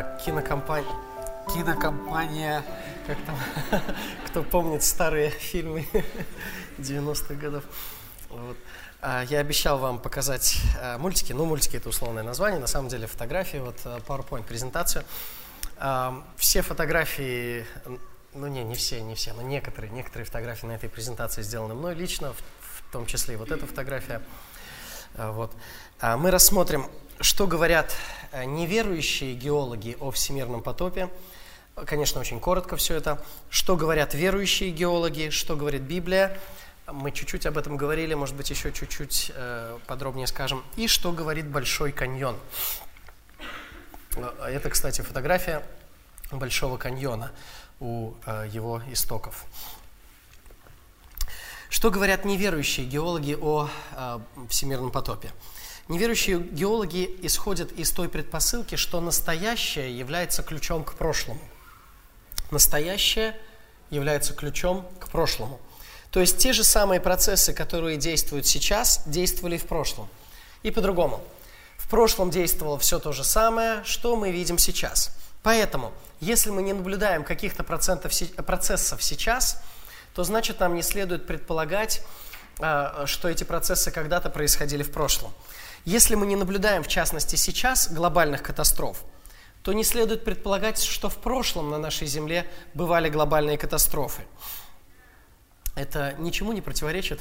Кинокомпания, как там, кто помнит старые фильмы 90-х годов. Вот. Я обещал вам показать мультики. мультики — это условное название, на самом деле фотографии, PowerPoint-презентацию. Все фотографии, не все, но некоторые фотографии на этой презентации сделаны мной лично, в том числе и вот эта фотография. Мы рассмотрим, что говорят неверующие геологи о всемирном потопе. Конечно, очень коротко все это. Что говорят верующие геологи, что говорит Библия. Мы чуть-чуть об этом говорили, может быть, еще чуть-чуть подробнее скажем. И что говорит Большой каньон. Это, кстати, фотография Большого каньона у его истоков. Что говорят неверующие геологи о всемирном потопе? Неверующие геологи исходят из той предпосылки, что настоящее является ключом к прошлому. Настоящее является ключом к прошлому. То есть те же самые процессы, которые действуют сейчас, действовали в прошлом. И по-другому. В прошлом действовало все то же самое, что мы видим сейчас. Поэтому, если мы не наблюдаем каких-то процессов сейчас, то значит нам не следует предполагать, что эти процессы когда-то происходили в прошлом. Если мы не наблюдаем, в частности сейчас, глобальных катастроф, то не следует предполагать, что в прошлом на нашей Земле бывали глобальные катастрофы. Это ничему не противоречит?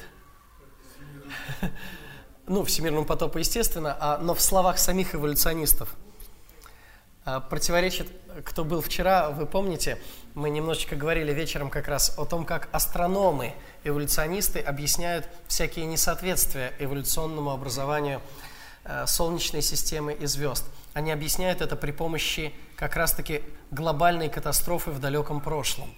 Всемирному потопу, естественно, но в словах самих эволюционистов. Противоречит, кто был вчера, вы помните, мы немножечко говорили вечером как раз о том, как астрономы, эволюционисты объясняют всякие несоответствия эволюционному образованию Солнечной системы и звезд. Они объясняют это при помощи как раз-таки глобальной катастрофы в далеком прошлом.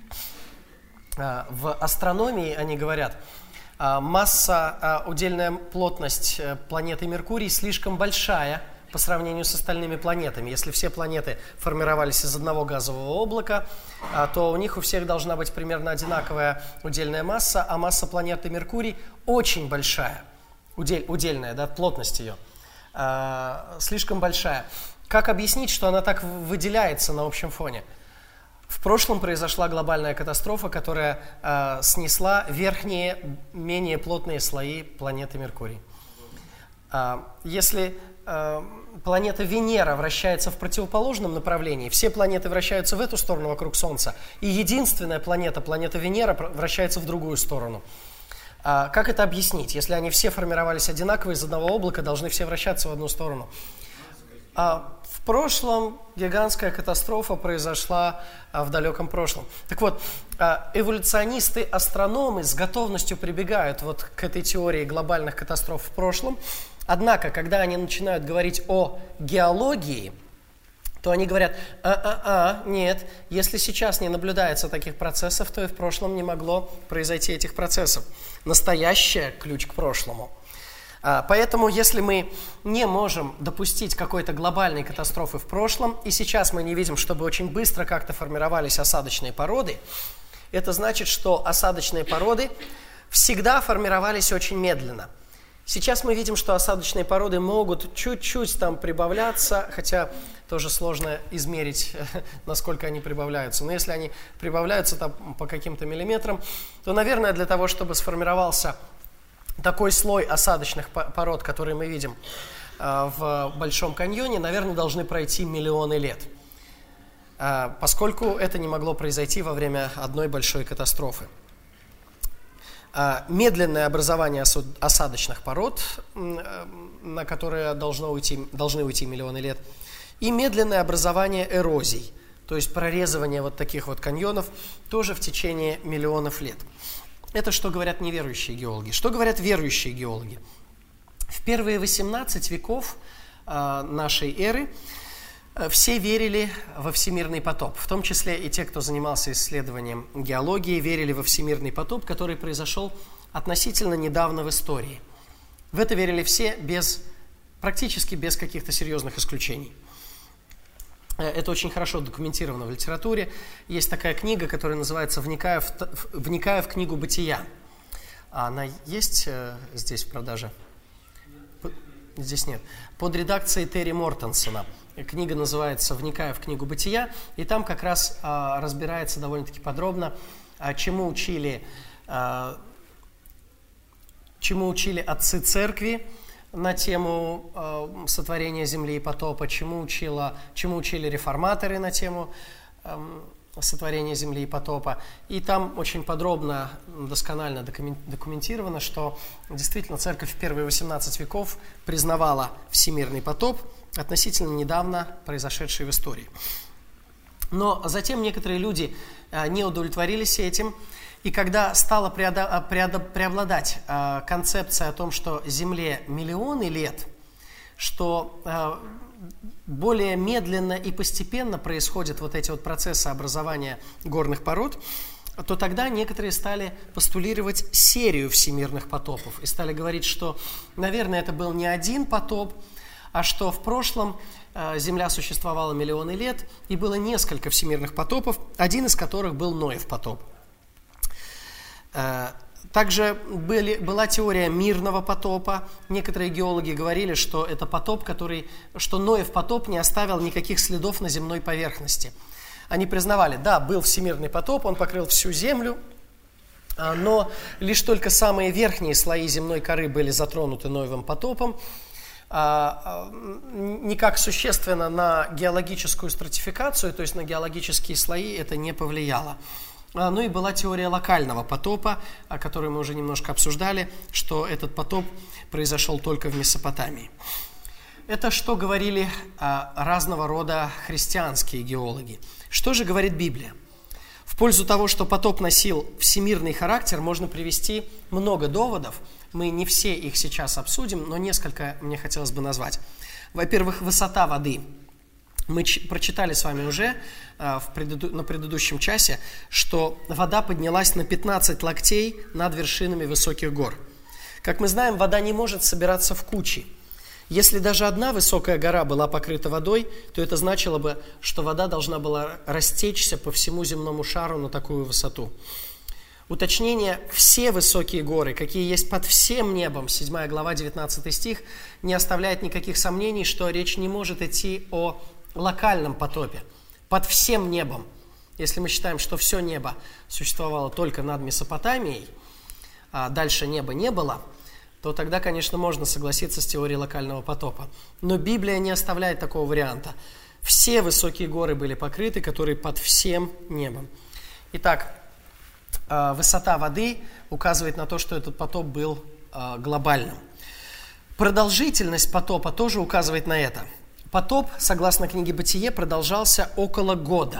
В астрономии они говорят, удельная плотность планеты Меркурий слишком большая по сравнению с остальными планетами. Если все планеты формировались из одного газового облака, то у них у всех должна быть примерно одинаковая удельная масса, а масса планеты Меркурий очень большая, удельная, плотность ее, слишком большая. Как объяснить, что она так выделяется на общем фоне? В прошлом произошла глобальная катастрофа, которая снесла верхние, менее плотные слои планеты Меркурий. Если планета Венера вращается в противоположном направлении, все планеты вращаются в эту сторону вокруг Солнца, и единственная планета Венера, вращается в другую сторону. Как это объяснить? Если они все формировались одинаково из одного облака, должны все вращаться в одну сторону. В прошлом гигантская катастрофа произошла в далеком прошлом. Так вот, эволюционисты-астрономы с готовностью прибегают к этой теории глобальных катастроф в прошлом. Однако, когда они начинают говорить о геологии, то они говорят, нет, если сейчас не наблюдается таких процессов, то и в прошлом не могло произойти этих процессов. Настоящее – ключ к прошлому. Поэтому, если мы не можем допустить какой-то глобальной катастрофы в прошлом, и сейчас мы не видим, чтобы очень быстро как-то формировались осадочные породы, это значит, что осадочные породы всегда формировались очень медленно. Сейчас мы видим, что осадочные породы могут чуть-чуть там прибавляться, хотя тоже сложно измерить, насколько они прибавляются. Но если они прибавляются там по каким-то миллиметрам, то, наверное, для того, чтобы сформировался такой слой осадочных пород, который мы видим в Большом каньоне, наверное, должны пройти миллионы лет, поскольку это не могло произойти во время одной большой катастрофы. Медленное образование осадочных пород, на которые должны уйти миллионы лет, и медленное образование эрозий, то есть прорезывание вот таких вот каньонов, тоже в течение миллионов лет. Это что говорят неверующие геологи. Что говорят верующие геологи? В первые 18 веков нашей эры все верили во всемирный потоп. В том числе и те, кто занимался исследованием геологии, верили во всемирный потоп, который произошел относительно недавно в истории. В это верили все практически без каких-то серьезных исключений. Это очень хорошо документировано в литературе. Есть такая книга, которая называется «Вникая в книгу бытия». Она есть здесь в продаже? здесь нет, под редакцией Терри Мортенсона. Книга называется «Вникая в книгу Бытия», и там как раз разбирается довольно-таки подробно, чему учили отцы церкви на тему сотворения земли и потопа, чему учили реформаторы на тему сотворения земли и потопа. И там очень подробно, досконально документировано, что действительно церковь в первые 18 веков признавала всемирный потоп, относительно недавно произошедший в истории. Но затем некоторые люди не удовлетворились этим, и когда стала преобладать концепция о том, что Земле миллионы лет, что более медленно и постепенно происходят вот эти вот процессы образования горных пород, то тогда некоторые стали постулировать серию всемирных потопов и стали говорить, что, наверное, это был не один потоп, а что в прошлом Земля существовала миллионы лет, и было несколько всемирных потопов, один из которых был Ноев потоп. Также была теория мирного потопа. Некоторые геологи говорили, что это потоп, что Ноев потоп не оставил никаких следов на земной поверхности. Они признавали, да, был всемирный потоп, он покрыл всю Землю, но лишь только самые верхние слои земной коры были затронуты Ноевым потопом. Никак существенно на геологическую стратификацию, то есть на геологические слои, это не повлияло. Ну и была теория локального потопа, о которой мы уже немножко обсуждали, что этот потоп произошел только в Месопотамии. Это что говорили разного рода христианские геологи. Что же говорит Библия? В пользу того, что потоп носил всемирный характер, можно привести много доводов. Мы не все их сейчас обсудим, но несколько мне хотелось бы назвать. Во-первых, высота воды. Мы прочитали с вами уже на предыдущем часе, что вода поднялась на 15 локтей над вершинами высоких гор. Как мы знаем, вода не может собираться в кучи. Если даже одна высокая гора была покрыта водой, то это значило бы, что вода должна была растечься по всему земному шару на такую высоту. Уточнение: все высокие горы, какие есть под всем небом, 7 глава, 19 стих, не оставляет никаких сомнений, что речь не может идти о локальном потопе, под всем небом. Если мы считаем, что все небо существовало только над Месопотамией, а дальше неба не было, то тогда, конечно, можно согласиться с теорией локального потопа. Но Библия не оставляет такого варианта. Все высокие горы были покрыты, которые под всем небом. Итак, высота воды указывает на то, что этот потоп был глобальным. Продолжительность потопа тоже указывает на это. Потоп, согласно книге «Бытие», продолжался около года.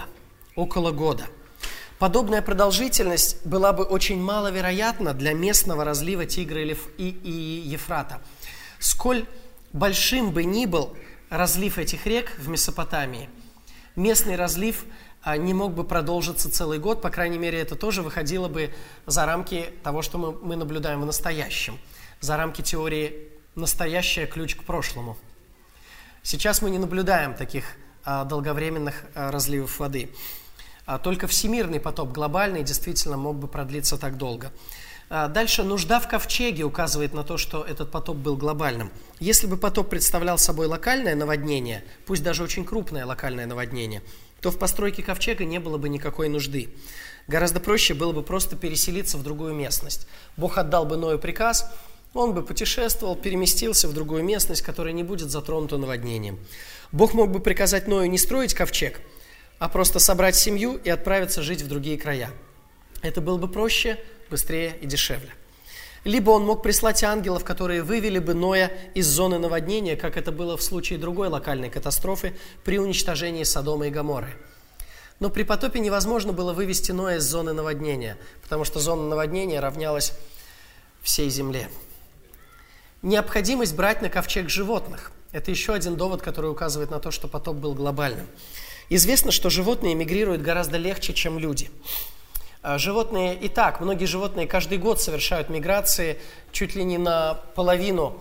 Подобная продолжительность была бы очень маловероятна для местного разлива Тигра и Ефрата. Сколь большим бы ни был разлив этих рек в Месопотамии, местный разлив не мог бы продолжиться целый год, по крайней мере, это тоже выходило бы за рамки того, что мы наблюдаем в настоящем, за рамки теории «настоящее – ключ к прошлому». Сейчас мы не наблюдаем таких долговременных разливов воды. Только всемирный потоп, глобальный, действительно мог бы продлиться так долго. Дальше, нужда в ковчеге указывает на то, что этот потоп был глобальным. Если бы потоп представлял собой локальное наводнение, пусть даже очень крупное локальное наводнение, то в постройке ковчега не было бы никакой нужды. Гораздо проще было бы просто переселиться в другую местность. Бог отдал бы Ною приказ, он бы путешествовал, переместился в другую местность, которая не будет затронута наводнением. Бог мог бы приказать Ною не строить ковчег, а просто собрать семью и отправиться жить в другие края. Это было бы проще, быстрее и дешевле. Либо он мог прислать ангелов, которые вывели бы Ноя из зоны наводнения, как это было в случае другой локальной катастрофы при уничтожении Содома и Гоморры. Но при потопе невозможно было вывести Ноя из зоны наводнения, потому что зона наводнения равнялась всей земле. Необходимость брать на ковчег животных – это еще один довод, который указывает на то, что потоп был глобальным. Известно, что животные мигрируют гораздо легче, чем люди. Животные и так, многие животные каждый год совершают миграции чуть ли не на половину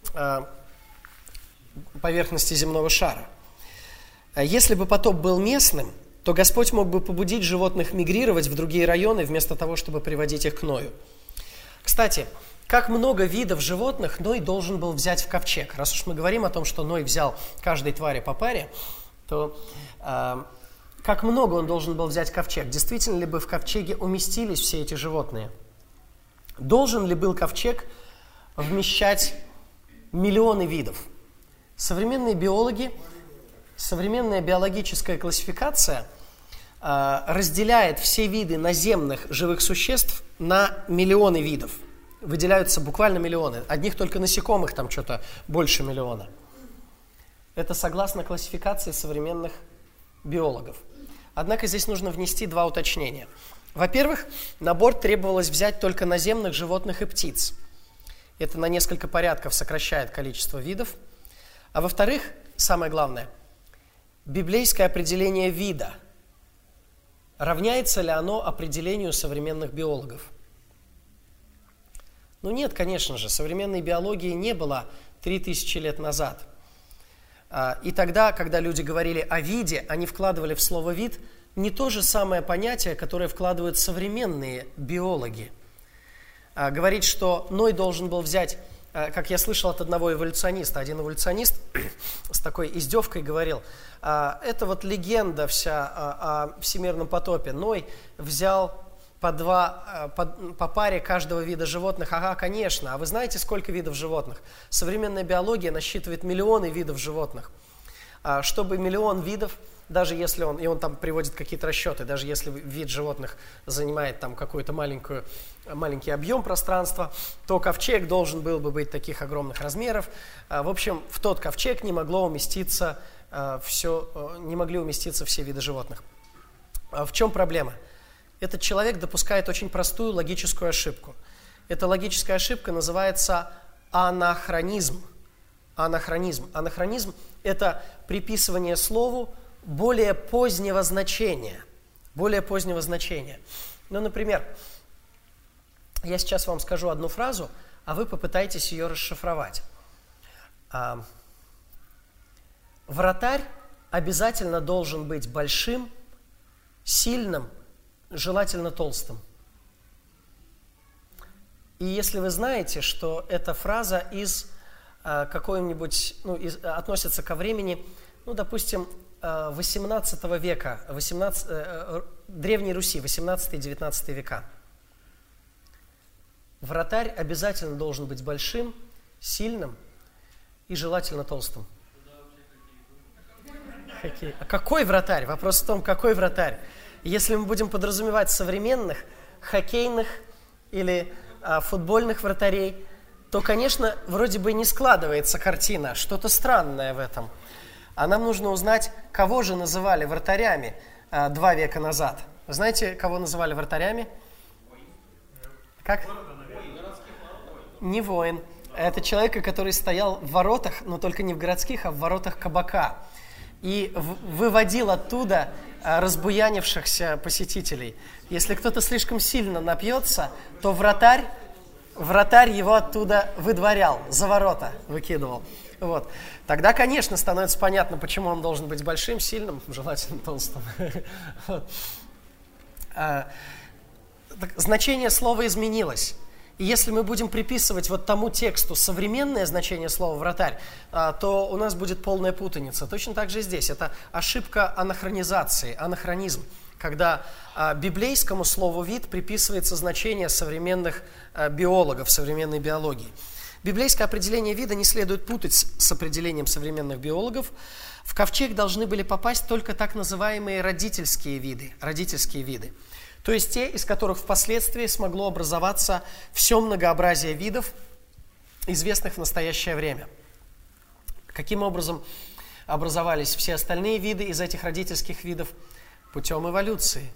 поверхности земного шара. Если бы потоп был местным, то Господь мог бы побудить животных мигрировать в другие районы, вместо того, чтобы приводить их к Ною. Кстати, как много видов животных Ной должен был взять в ковчег. Раз уж мы говорим о том, что Ной взял каждой твари по паре, то как много он должен был взять в ковчег? Действительно ли бы в ковчеге уместились все эти животные? Должен ли был ковчег вмещать миллионы видов? Современные биологи, современная биологическая классификация разделяет все виды наземных живых существ на миллионы видов. Выделяются буквально миллионы. Одних только насекомых там что-то больше миллиона. Это согласно классификации современных биологов. Однако здесь нужно внести два уточнения. Во-первых, на борт требовалось взять только наземных животных и птиц. Это на несколько порядков сокращает количество видов. А во-вторых, самое главное, библейское определение вида. Равняется ли оно определению современных биологов? Ну нет, конечно же, современной биологии не было 3000 лет назад. И тогда, когда люди говорили о виде, они вкладывали в слово «вид» не то же самое понятие, которое вкладывают современные биологи. Говорить, что Ной должен был взять, как я слышал от одного эволюциониста, один эволюционист с такой издевкой говорил, это вот легенда вся о всемирном потопе. Ной взял по паре каждого вида животных. Ага, конечно. А вы знаете, сколько видов животных? Современная биология насчитывает миллионы видов животных. Чтобы миллион видов, даже если он там приводит какие-то расчеты, даже если вид животных занимает там какой-то маленький объем пространства, то ковчег должен был бы быть таких огромных размеров. В общем, в тот ковчег не могли уместиться все виды животных. В чем проблема? Этот человек допускает очень простую логическую ошибку. Эта логическая ошибка называется анахронизм. Анахронизм – это приписывание слову более позднего значения. Ну, например, я сейчас вам скажу одну фразу, а вы попытаетесь ее расшифровать. Вратарь обязательно должен быть большим, сильным, желательно толстым. И если вы знаете, что эта фраза из какой-нибудь, относится ко времени, допустим, 18 века, Древней Руси, 18-19 века. Вратарь обязательно должен быть большим, сильным и желательно толстым. Хоккей. А какой вратарь? Вопрос в том, какой вратарь. Если мы будем подразумевать современных хоккейных или футбольных вратарей, то, конечно, вроде бы не складывается картина, что-то странное в этом. А нам нужно узнать, кого же называли вратарями 2 века назад. Вы знаете, кого называли вратарями? Как? Не воин. Это человек, который стоял в воротах, но только не в городских, а в воротах кабака. И выводил оттуда разбуянившихся посетителей. Если кто-то слишком сильно напьется, то вратарь его оттуда выдворял, за ворота выкидывал. Вот. Тогда, конечно, становится понятно, почему он должен быть большим, сильным, желательно толстым. Значение слова изменилось. И если мы будем приписывать вот тому тексту современное значение слова «вратарь», то у нас будет полная путаница. Точно так же и здесь. Это ошибка анахронизации, анахронизм, когда библейскому слову «вид» приписывается значение современных биологов, современной биологии. Библейское определение вида не следует путать с определением современных биологов. В ковчег должны были попасть только так называемые родительские виды. То есть те, из которых впоследствии смогло образоваться все многообразие видов, известных в настоящее время. Каким образом образовались все остальные виды из этих родительских видов? Путем эволюции.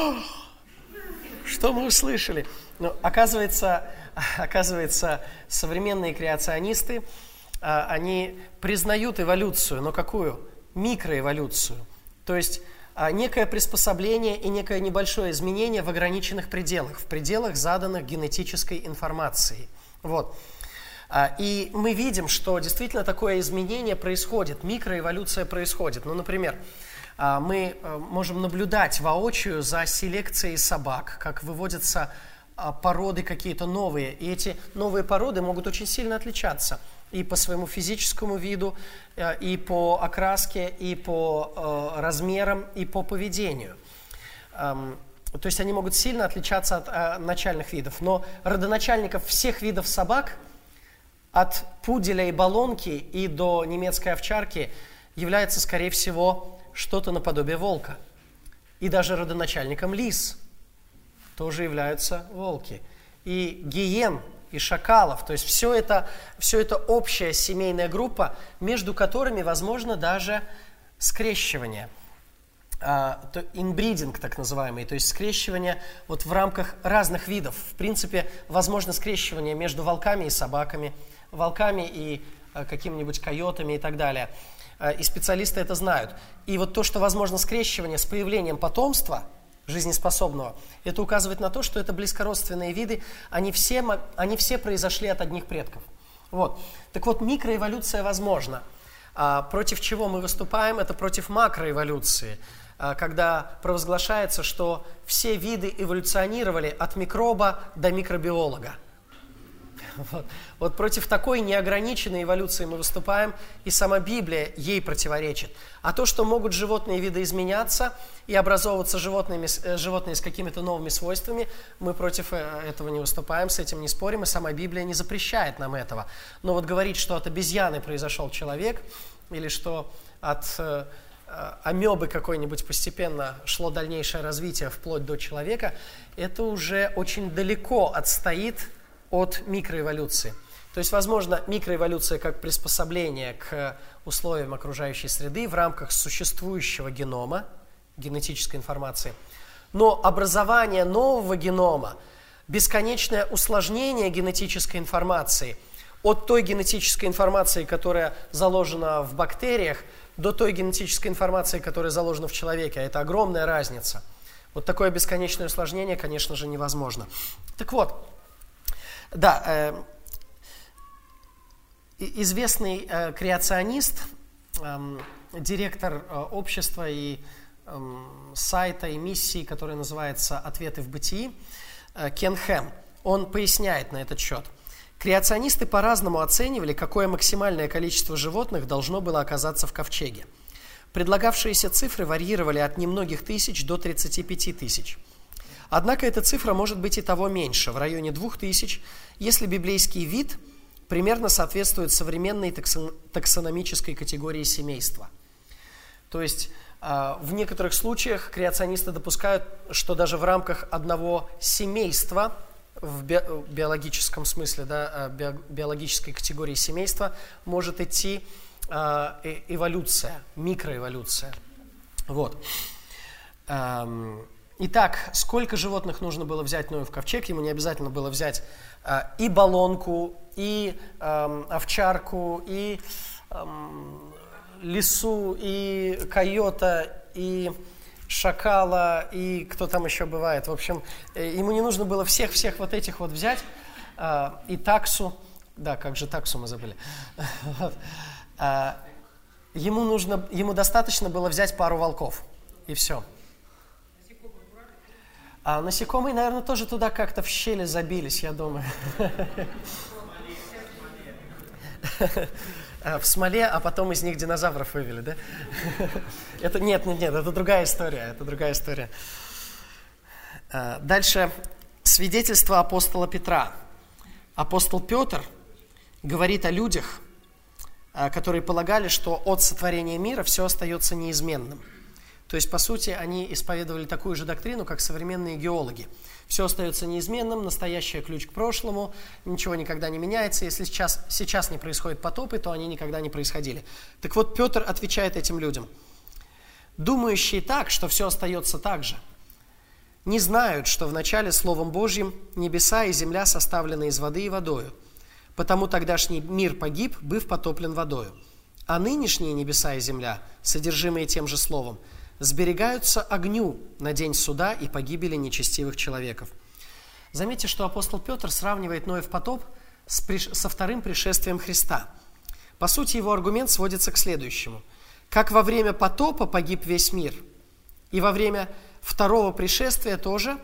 Что мы услышали? Оказывается, современные креационисты, они признают эволюцию, но какую? Микроэволюцию. То есть некое приспособление и некое небольшое изменение в ограниченных пределах, в пределах заданных генетической информацией. Вот. И мы видим, что действительно такое изменение происходит, микроэволюция происходит. Например, мы можем наблюдать воочию за селекцией собак, как выводятся породы какие-то новые. И эти новые породы могут очень сильно отличаться и по своему физическому виду, и по окраске, и по размерам, и по поведению. То есть они могут сильно отличаться от начальных видов. Но родоначальников всех видов собак, от пуделя и болонки и до немецкой овчарки, является, скорее всего, что-то наподобие волка. И даже родоначальником лис тоже являются волки. И гиен, и шакалов. То есть все это общая семейная группа, между которыми возможно даже скрещивание. Инбридинг, так называемый, то есть скрещивание вот в рамках разных видов. В принципе, возможно скрещивание между волками и собаками, волками и какими-нибудь койотами и так далее. И специалисты это знают. И вот то, что возможно скрещивание с появлением потомства жизнеспособного, это указывает на то, что это близкородственные виды, они все произошли от одних предков. Вот. Так вот, микроэволюция возможна. Против чего мы выступаем? Это против макроэволюции, когда провозглашается, что все виды эволюционировали от микроба до микробиолога. Вот против такой неограниченной эволюции мы выступаем, и сама Библия ей противоречит. А то, что могут животные виды изменяться и образовываться животные с какими-то новыми свойствами, мы против этого не выступаем, с этим не спорим, и сама Библия не запрещает нам этого. Но вот говорить, что от обезьяны произошел человек, или что от амебы какой-нибудь постепенно шло дальнейшее развитие вплоть до человека, это уже очень далеко отстоит от микроэволюции. То есть, возможно, микроэволюция как приспособление к условиям окружающей среды в рамках существующего генома, генетической информации, но образование нового генома, бесконечное усложнение генетической информации от той генетической информации, которая заложена в бактериях, до той генетической информации, которая заложена в человеке. А это огромная разница. Вот такое бесконечное усложнение, конечно же, невозможно. Так вот, да, известный креационист, директор общества и сайта и миссии, который называется «Ответы в бытии», Кен Хэм, он поясняет на этот счет. Креационисты по-разному оценивали, какое максимальное количество животных должно было оказаться в ковчеге. Предлагавшиеся цифры варьировали от немногих тысяч до 35 тысяч. Однако эта цифра может быть и того меньше, в районе 2000, если библейский вид примерно соответствует современной таксономической категории семейства. То есть в некоторых случаях креационисты допускают, что даже в рамках одного семейства, в биологическом смысле, да, биологической категории семейства, может идти эволюция, микроэволюция. Вот. Итак, сколько животных нужно было взять Ною в ковчег? Ему не обязательно было взять и болонку, и овчарку, и лису, и койота, и шакала, и кто там еще бывает. В общем, ему не нужно было всех вот этих вот взять, и таксу. Да, как же таксу мы забыли. Ему достаточно было взять пару волков, и все. А насекомые, наверное, тоже туда как-то в щели забились, я думаю. В смоле, а потом из них динозавров вывели, да? Нет, это другая история, Дальше свидетельство апостола Петра. Апостол Петр говорит о людях, которые полагали, что от сотворения мира все остается неизменным. То есть, по сути, они исповедовали такую же доктрину, как современные геологи. Все остается неизменным, настоящее ключ к прошлому, ничего никогда не меняется. Если сейчас не происходят потопы, то они никогда не происходили. Так вот, Петр отвечает этим людям. Думающие так, что все остается так же, не знают, что вначале Словом Божьим небеса и земля составлены из воды и водою, потому тогдашний мир погиб, быв потоплен водою. А нынешние небеса и земля, содержимые тем же Словом, сберегаются огню на день суда и погибели нечестивых человеков. Заметьте, что апостол Петр сравнивает Ноев потоп со вторым пришествием Христа. По сути, его аргумент сводится к следующему. Как во время потопа погиб весь мир, и во время второго пришествия тоже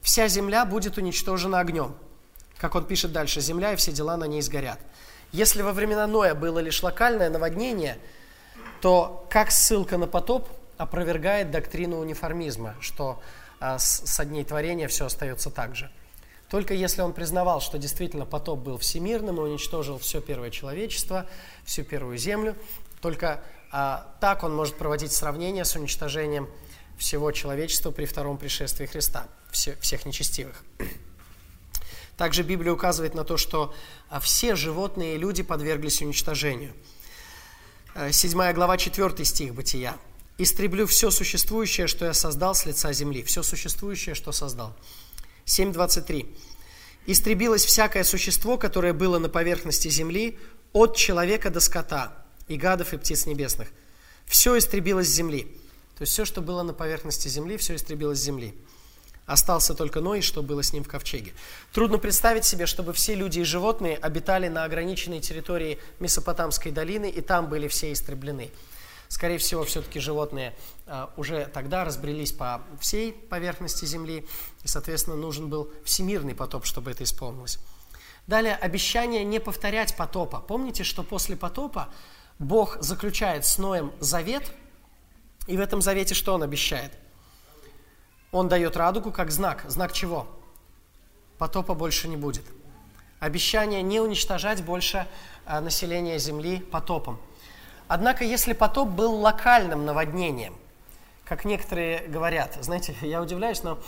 вся земля будет уничтожена огнем. Как он пишет дальше, земля и все дела на ней сгорят. Если во времена Ноя было лишь локальное наводнение, то как ссылка на потоп опровергает доктрину униформизма, что со дней творения все остается так же. Только если он признавал, что действительно потоп был всемирным и уничтожил все первое человечество, всю первую землю, только так он может проводить сравнение с уничтожением всего человечества при втором пришествии Христа, всех нечестивых. Также Библия указывает на то, что все животные и люди подверглись уничтожению. 7 глава, 4 стих Бытия. «Истреблю все существующее, что я создал с лица земли». Все существующее, что создал. 7:23. «Истребилось всякое существо, которое было на поверхности земли, от человека до скота, и гадов, и птиц небесных. Все истребилось с земли». То есть все, что было на поверхности земли, все истребилось с земли. Остался только Ной, что было с ним в ковчеге. Трудно представить себе, чтобы все люди и животные обитали на ограниченной территории Месопотамской долины, и там были все истреблены. Скорее всего, все-таки животные уже тогда разбрелись по всей поверхности земли, и, соответственно, нужен был всемирный потоп, чтобы это исполнилось. Далее, обещание не повторять потопа. Помните, что после потопа Бог заключает с Ноем завет, и в этом завете что он обещает? Он дает радугу как знак. Знак чего? Потопа больше не будет. Обещание не уничтожать больше население земли потопом. Однако, если потоп был локальным наводнением, как некоторые говорят, знаете, я удивляюсь, но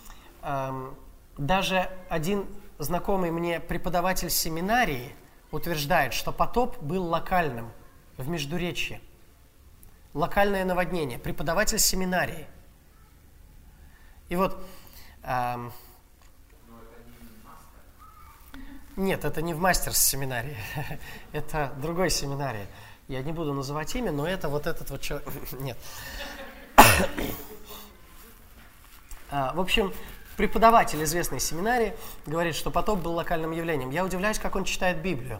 даже один знакомый мне преподаватель семинарии утверждает, что потоп был локальным в Междуречье. Локальное наводнение. Преподаватель семинарии. И вот... Нет, это не в мастерс семинарии. Это другой семинарии. Я не буду называть имя, но это вот этот вот человек... Нет. В общем, преподаватель известной семинарии говорит, что потоп был локальным явлением. Я удивляюсь, как он читает Библию.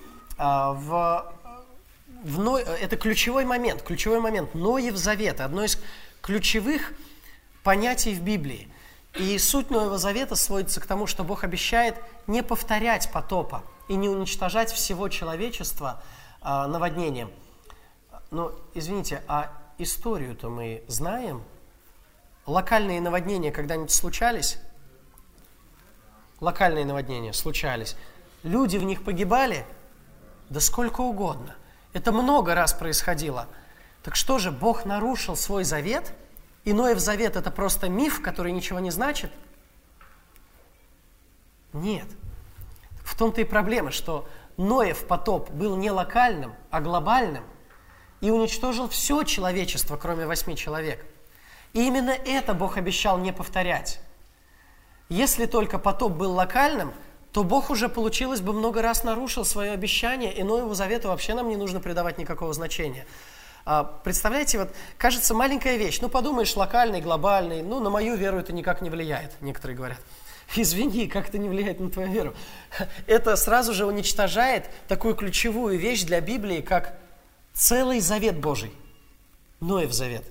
Это ключевой момент. Ноев завет. Одно из ключевых понятий в Библии. И суть Ноева завета сводится к тому, что Бог обещает не повторять потопа и не уничтожать всего человечества наводнением. Но, извините, а историю-то мы знаем? Локальные наводнения когда-нибудь случались? Локальные наводнения случались. Люди в них погибали? Да сколько угодно. Это много раз происходило. Так что же, Бог нарушил свой завет? И Ноев завет – это просто миф, который ничего не значит? Нет. В том-то и проблема, что Ноев потоп был не локальным, а глобальным и уничтожил все человечество, кроме 8 человек. И именно это Бог обещал не повторять. Если только потоп был локальным, то Бог уже, получилось бы, много раз нарушил свое обещание, и Ноеву завету вообще нам не нужно придавать никакого значения. Представляете, вот кажется маленькая вещь, подумаешь, локальный, глобальный, на мою веру это никак не влияет, некоторые говорят. Извини, как это не влияет на твою веру? Это сразу же уничтожает такую ключевую вещь для Библии, как целый завет Божий, Ноев завет.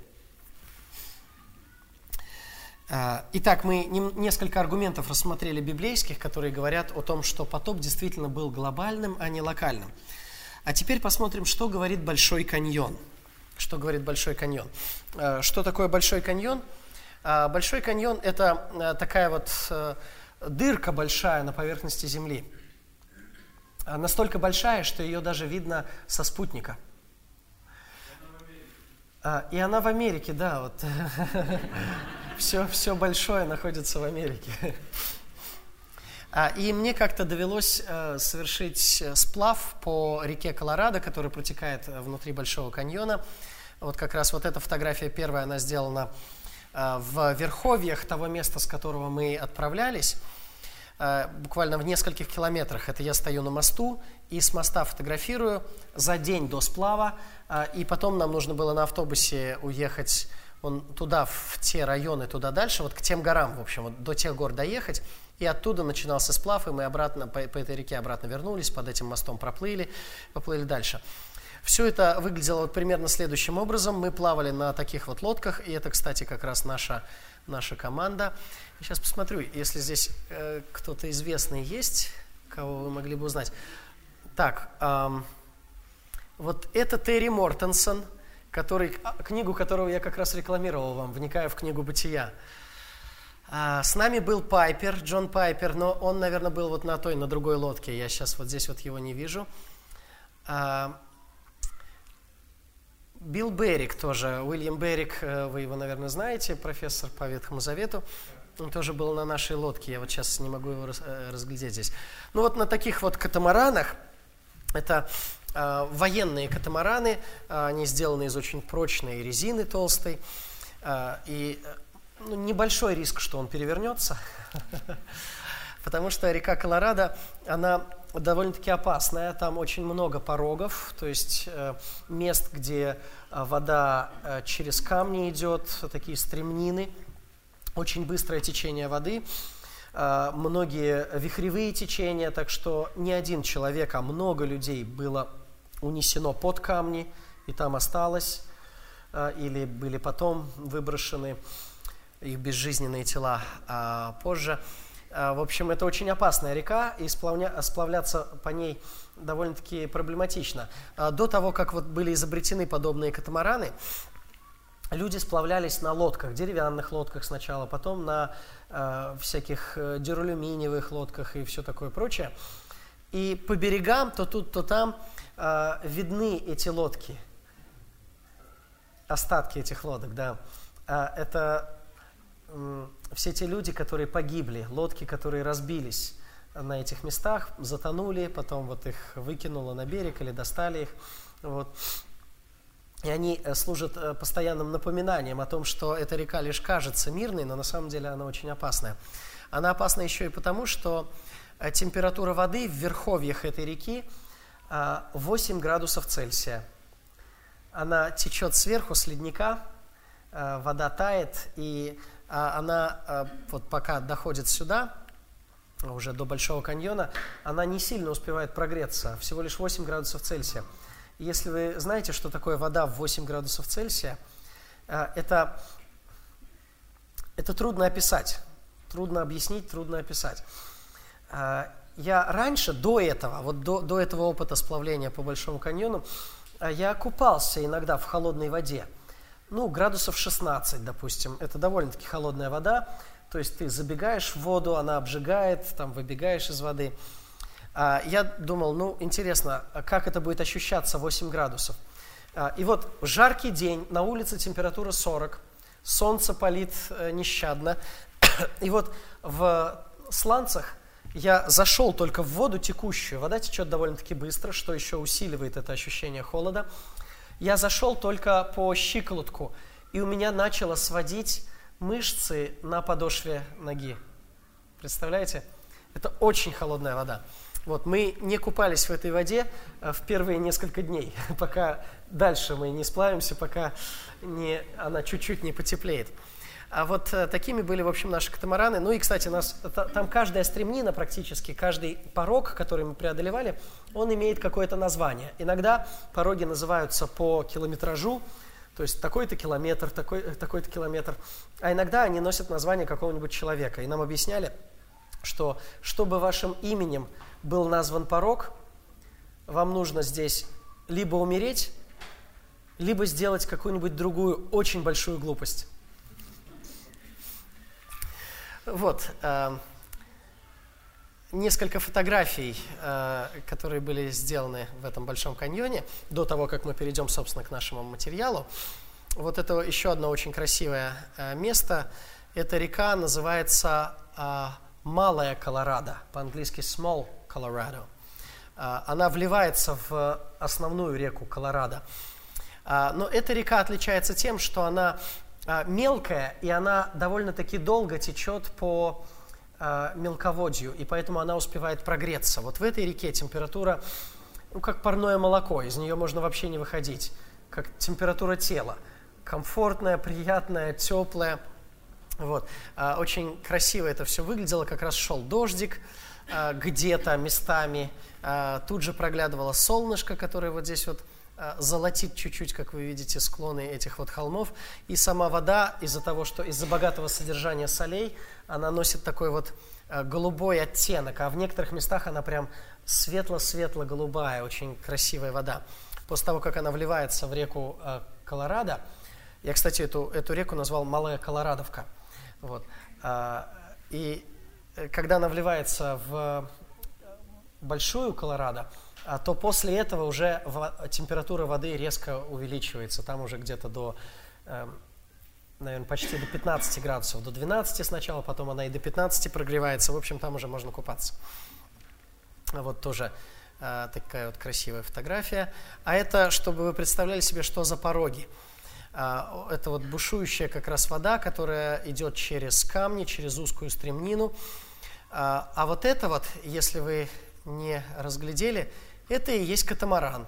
Итак, мы несколько аргументов рассмотрели библейских, которые говорят о том, что потоп действительно был глобальным, а не локальным. А теперь посмотрим, что говорит Большой каньон. Что говорит Большой каньон? Что такое Большой каньон? Большой каньон – это такая вот дырка большая на поверхности Земли. Настолько большая, что ее даже видно со спутника. И она в Америке, да, вот. Все большое находится в Америке. И мне как-то довелось совершить сплав по реке Колорадо, которая протекает внутри Большого каньона. Вот как раз вот эта фотография первая, она сделана в верховьях того места, с которого мы отправлялись, буквально в нескольких километрах. Это я стою на мосту и с моста фотографирую за день до сплава, и потом нам нужно было на автобусе уехать туда, в те районы, туда дальше, вот к тем горам, в общем, вот до тех гор доехать, и оттуда начинался сплав, и мы обратно по этой реке обратно вернулись, под этим мостом поплыли дальше. Все это выглядело вот примерно следующим образом. Мы плавали на таких вот лодках, и это, кстати, как раз наша команда. Сейчас посмотрю, если здесь кто-то известный есть, кого вы могли бы узнать. Так, вот это Терри Мортенсон, книгу которого я как раз рекламировал вам, «Вникая в книгу бытия». С нами был Пайпер, Джон Пайпер, но он, наверное, был вот на другой лодке. Я сейчас вот здесь вот его не вижу. Билл Беррик тоже, Уильям Беррик, вы его, наверное, знаете, профессор по Ветхому Завету. Он тоже был на нашей лодке, я вот сейчас не могу его разглядеть здесь. Ну вот на таких вот катамаранах, это военные катамараны, они сделаны из очень прочной резины толстой, и небольшой риск, что он перевернется, потому что река Колорадо, она довольно-таки опасная, там очень много порогов, то есть мест, где вода через камни идет, такие стремнины, очень быстрое течение воды, многие вихревые течения, так что не один человек, а много людей было унесено под камни, и там осталось, или были потом выброшены их безжизненные тела позже. В общем, это очень опасная река, и сплавляться по ней довольно-таки проблематично. До того, как вот были изобретены подобные катамараны, люди сплавлялись на лодках, деревянных лодках сначала, потом на всяких дюралюминиевых лодках и все такое прочее. И по берегам, то тут, то там видны эти лодки, остатки этих лодок, да. Это все те люди, которые погибли, лодки, которые разбились на этих местах, затонули, потом вот их выкинуло на берег или достали их. Вот. И они служат постоянным напоминанием о том, что эта река лишь кажется мирной, но на самом деле она очень опасная. Она опасна еще и потому, что температура воды в верховьях этой реки 8 градусов Цельсия. Она течет сверху с ледника, вода тает, и она вот пока доходит сюда, уже до Большого каньона, она не сильно успевает прогреться, всего лишь 8 градусов Цельсия. Если вы знаете, что такое вода в 8 градусов Цельсия, это трудно описать, трудно объяснить, трудно описать. Я раньше, до этого, до этого опыта сплавления по Большому каньону, я купался иногда в холодной воде. Градусов 16, допустим. Это довольно-таки холодная вода. То есть ты забегаешь в воду, она обжигает, там выбегаешь из воды. Я думал, интересно, как это будет ощущаться 8 градусов. И вот жаркий день, на улице температура 40, солнце палит нещадно. И вот в сланцах я зашел только в воду текущую. Вода течет довольно-таки быстро, что еще усиливает это ощущение холода. Я зашел только по щиколотку, и у меня начало сводить мышцы на подошве ноги. Представляете? Это очень холодная вода. Вот, мы не купались в этой воде в первые несколько дней, пока дальше мы не сплавимся, пока она чуть-чуть не потеплеет. А вот такими были, в общем, наши катамараны. Ну и, кстати, там каждая стремнина практически, каждый порог, который мы преодолевали, он имеет какое-то название. Иногда пороги называются по километражу, то есть такой-то километр, такой-то километр. А иногда они носят название какого-нибудь человека. И нам объясняли, что чтобы вашим именем был назван порог, вам нужно здесь либо умереть, либо сделать какую-нибудь другую очень большую глупость. Вот, несколько фотографий, которые были сделаны в этом Большом каньоне, до того, как мы перейдем, собственно, к нашему материалу. Вот это еще одно очень красивое место. Эта река называется Малая Колорадо, по-английски Small Colorado. Она вливается в основную реку Колорадо. Но эта река отличается тем, что она мелкая, и она довольно-таки долго течет по мелководью, и поэтому она успевает прогреться. Вот в этой реке температура, как парное молоко, из нее можно вообще не выходить, как температура тела. Комфортная, приятная, теплая. Вот. Очень красиво это все выглядело, как раз шел дождик где-то местами, тут же проглядывало солнышко, которое вот здесь вот золотит чуть-чуть, как вы видите, склоны этих вот холмов. И сама вода, из-за богатого содержания солей, она носит такой вот голубой оттенок, а в некоторых местах она прям светло-светло-голубая, очень красивая вода. После того, как она вливается в реку Колорадо, я, кстати, эту реку назвал Малая Колорадовка. Вот. И когда она вливается в Большую Колорадо, то после этого уже температура воды резко увеличивается. Там уже где-то до, наверное, почти до 15 градусов, до 12 сначала, потом она и до 15 прогревается. В общем, там уже можно купаться. Вот тоже такая вот красивая фотография. А это, чтобы вы представляли себе, что за пороги. Это вот бушующая как раз вода, которая идет через камни, через узкую стремнину. А вот это вот, если вы не разглядели, это и есть катамаран.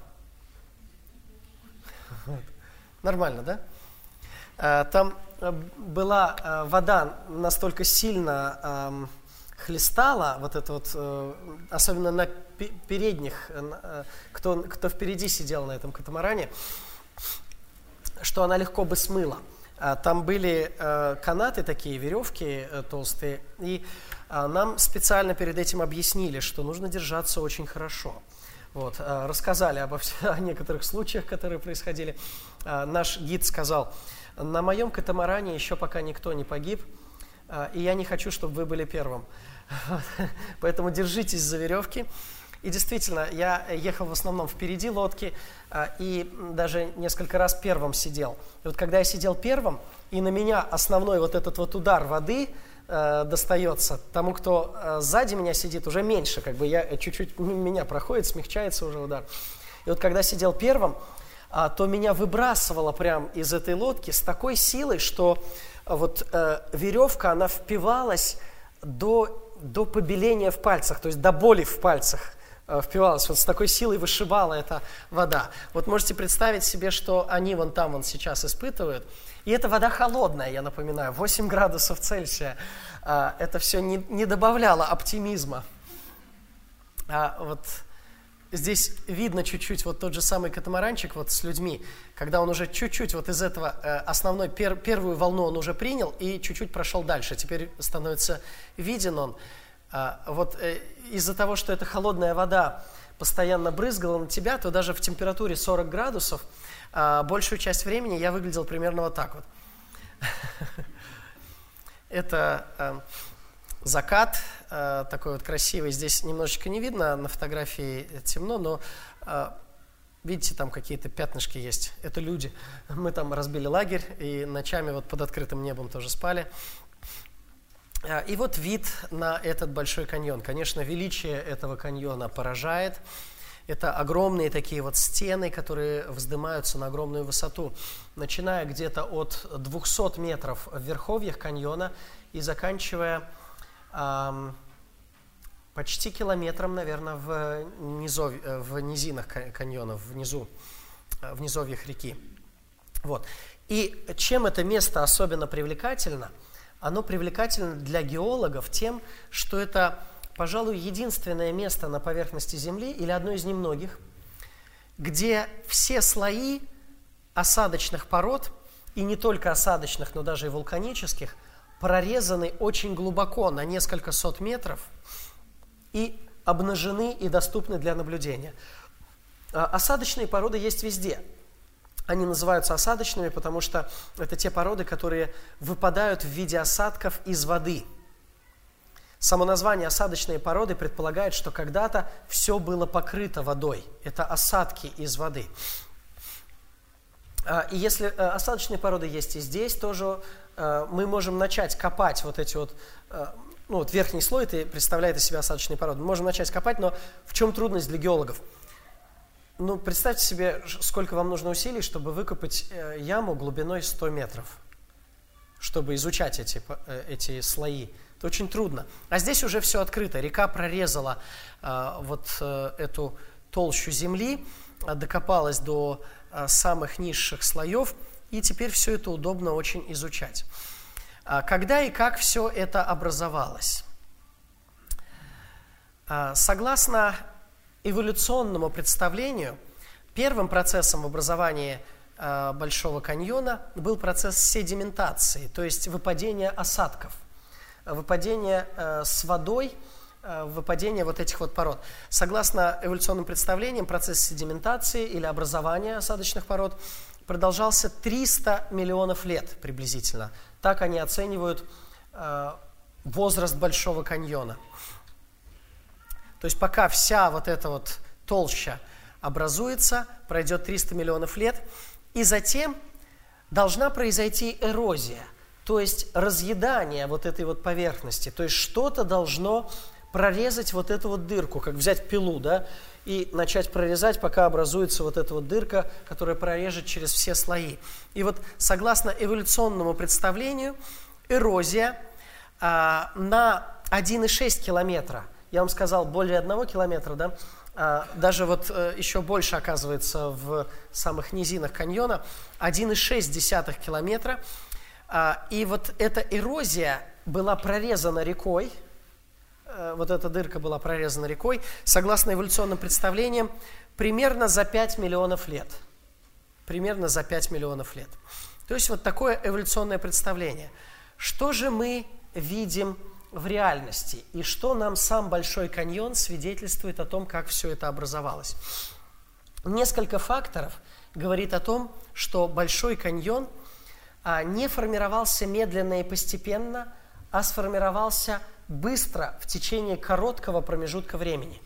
Нормально, да? Там была вода настолько сильно хлестала, вот это вот, особенно на передних, кто впереди сидел на этом катамаране, что она легко бы смыла. Там были канаты такие, веревки толстые, и нам специально перед этим объяснили, что нужно держаться очень хорошо. Вот, рассказали о некоторых случаях, которые происходили. Наш гид сказал: на моем катамаране еще пока никто не погиб, и я не хочу, чтобы вы были первым. Поэтому держитесь за веревки. И действительно, я ехал в основном впереди лодки и даже несколько раз первым сидел. И вот когда я сидел первым, и на меня основной вот этот вот удар воды достается, тому, кто сзади меня сидит, уже меньше, как бы я чуть-чуть меня проходит, смягчается уже удар. И вот когда сидел первым, то меня выбрасывало прям из этой лодки с такой силой, что вот веревка, она впивалась до побеления в пальцах, то есть до боли в пальцах впивалась. Вот с такой силой вышибала эта вода. Вот можете представить себе, что они вон там сейчас испытывают. И эта вода холодная, я напоминаю, 8 градусов Цельсия. Это все не добавляло оптимизма. Вот здесь видно чуть-чуть вот тот же самый катамаранчик вот с людьми, когда он уже чуть-чуть вот из этого основной первую волну он уже принял и чуть-чуть прошел дальше. Теперь становится виден он. Вот из-за того, что эта холодная вода постоянно брызгала на тебя, то даже в температуре 40 градусов большую часть времени я выглядел примерно вот так вот. Это закат такой вот красивый. Здесь немножечко не видно, на фотографии темно, но видите, там какие-то пятнышки есть. Это люди. Мы там разбили лагерь и ночами вот под открытым небом тоже спали. И вот вид на этот большой каньон. Конечно, величие этого каньона поражает. Это огромные такие вот стены, которые вздымаются на огромную высоту, начиная где-то от 200 метров в верховьях каньона и заканчивая почти километром, наверное, в низинах каньона, в низовьях реки. Вот. И чем это место особенно привлекательно? Оно привлекательно для геологов тем, что это, пожалуй, единственное место на поверхности Земли, или одно из немногих, где все слои осадочных пород, и не только осадочных, но даже и вулканических, прорезаны очень глубоко, на несколько сот метров, и обнажены и доступны для наблюдения. Осадочные породы есть везде. Они называются осадочными, потому что это те породы, которые выпадают в виде осадков из воды. Само название осадочные породы предполагает, что когда-то все было покрыто водой. Это осадки из воды. И если осадочные породы есть и здесь тоже, мы можем начать копать вот эти вот, ну вот верхний слой, это представляет из себя осадочные породы. Мы можем начать копать, но в чем трудность для геологов? Ну, представьте себе, сколько вам нужно усилий, чтобы выкопать яму глубиной 100 метров, чтобы изучать эти слои. Это очень трудно. А здесь уже все открыто. Река прорезала вот эту толщу земли, докопалась до самых низших слоев, и теперь все это удобно очень изучать. Когда и как все это образовалось? Согласно эволюционному представлению, Первым процессом в образовании Большого каньона был процесс седиментации, то есть выпадения осадков, выпадения с водой, выпадения вот этих вот пород. Согласно эволюционным представлениям, процесс седиментации или образования осадочных пород продолжался 300 миллионов лет приблизительно. Так они оценивают возраст Большого каньона. То есть пока вся вот эта вот толща образуется, пройдет 300 миллионов лет, и затем должна произойти эрозия, то есть разъедание вот этой вот поверхности, то есть что-то должно прорезать вот эту вот дырку, как взять пилу, да, и начать прорезать, пока образуется вот эта вот дырка, которая прорежет через все слои. И вот согласно эволюционному представлению, эрозия на 1,6 километра, я вам сказал, более 1 километра, да, даже вот еще больше оказывается в самых низинах каньона, 1,6 километра. И вот эта эрозия была прорезана рекой, вот эта дырка была прорезана рекой, согласно эволюционным представлениям, примерно за 5 миллионов лет. Примерно за 5 миллионов лет. То есть вот такое эволюционное представление. Что же мы видим в реальности? И что нам сам Большой каньон свидетельствует о том, как все это образовалось? Несколько факторов говорит о том, что Большой каньон не формировался медленно и постепенно, а сформировался быстро в течение короткого промежутка времени.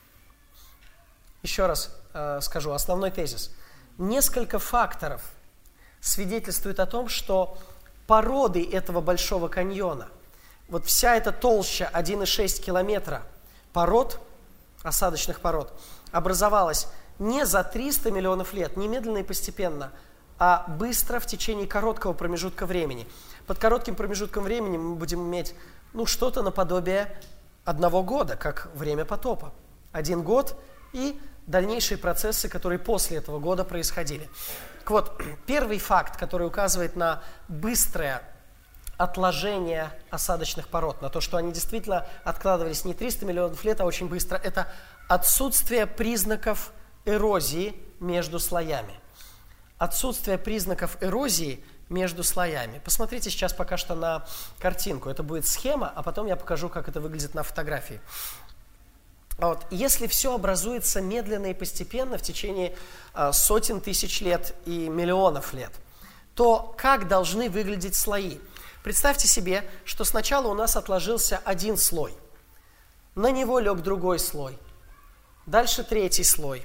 Еще раз скажу, основной тезис. Несколько факторов свидетельствует о том, что породы этого Большого каньона, вот вся эта толща 1,6 километра пород, осадочных пород, образовалась не за 300 миллионов лет, не медленно и постепенно, а быстро в течение короткого промежутка времени. Под коротким промежутком времени мы будем иметь что-то наподобие 1 года, как время потопа. 1 год и дальнейшие процессы, которые после этого года происходили. Так вот, первый факт, который указывает на быстрое отложение осадочных пород, на то, что они действительно откладывались не 300 миллионов лет, а очень быстро, это отсутствие признаков эрозии между слоями. Отсутствие признаков эрозии между слоями. Посмотрите сейчас пока что на картинку. Это будет схема, а потом я покажу, как это выглядит на фотографии. Вот. Если все образуется медленно и постепенно в течение сотен тысяч лет и миллионов лет, то как должны выглядеть слои? Представьте себе, что сначала у нас отложился один слой, на него лег другой слой, дальше третий слой.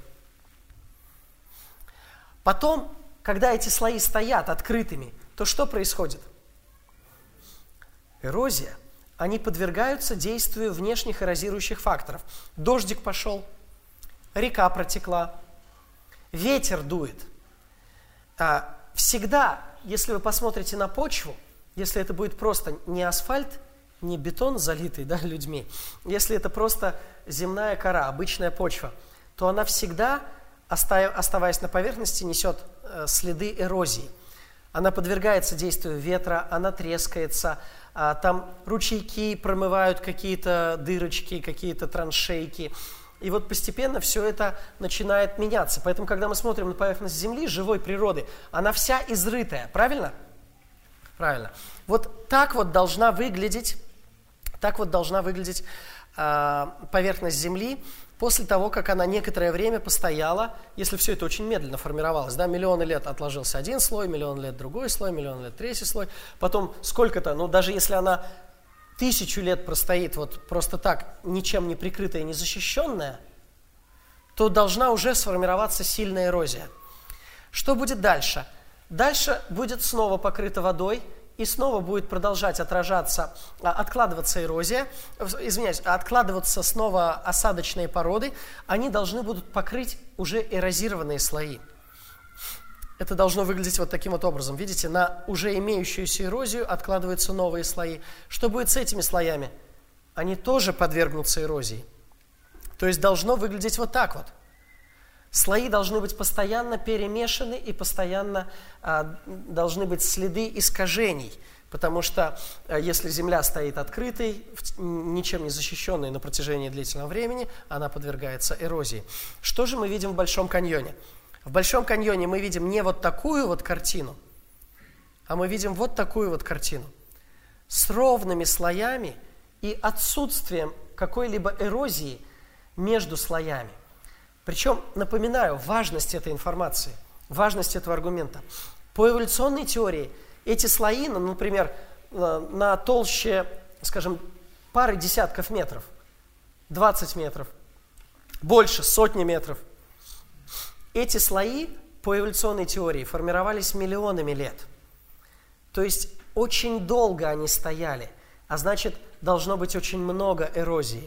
Потом, когда эти слои стоят открытыми, то что происходит? Эрозия. Они подвергаются действию внешних эрозирующих факторов. Дождик пошел, река протекла, ветер дует. Всегда, если вы посмотрите на почву, если это будет просто не асфальт, не бетон, залитый людьми, если это просто земная кора, обычная почва, то она всегда, оставаясь на поверхности, несет следы эрозии. Она подвергается действию ветра, она трескается, там ручейки промывают какие-то дырочки, какие-то траншейки. И вот постепенно все это начинает меняться. Поэтому, когда мы смотрим на поверхность Земли, живой природы, она вся изрытая. Правильно? Правильно. Вот так вот должна выглядеть поверхность Земли после того, как она некоторое время постояла, если все это очень медленно формировалось. Да, миллионы лет отложился один слой, миллион лет другой слой, миллион лет третий слой. Потом сколько-то, даже если она 1000 лет простоит вот просто так, ничем не прикрытая, не защищенная, то должна уже сформироваться сильная эрозия. Что будет дальше? Дальше будет снова покрыта водой, и снова будет продолжать откладываться эрозия, откладываться снова осадочные породы, они должны будут покрыть уже эрозированные слои. Это должно выглядеть вот таким вот образом. Видите, на уже имеющуюся эрозию откладываются новые слои. Что будет с этими слоями? Они тоже подвергнутся эрозии. То есть должно выглядеть вот так вот. Слои должны быть постоянно перемешаны и постоянно должны быть следы искажений. Потому что если Земля стоит открытой, ничем не защищенной на протяжении длительного времени, она подвергается эрозии. Что же мы видим в Большом каньоне? В Большом каньоне мы видим не вот такую вот картину, а мы видим вот такую вот картину с ровными слоями и отсутствием какой-либо эрозии между слоями. Причем, напоминаю, важность этой информации, важность этого аргумента. По эволюционной теории эти слои, например, на толще, скажем, пары десятков метров, 20 метров, больше, сотни метров, эти слои по эволюционной теории формировались миллионами лет. То есть очень долго они стояли, а значит, должно быть очень много эрозии.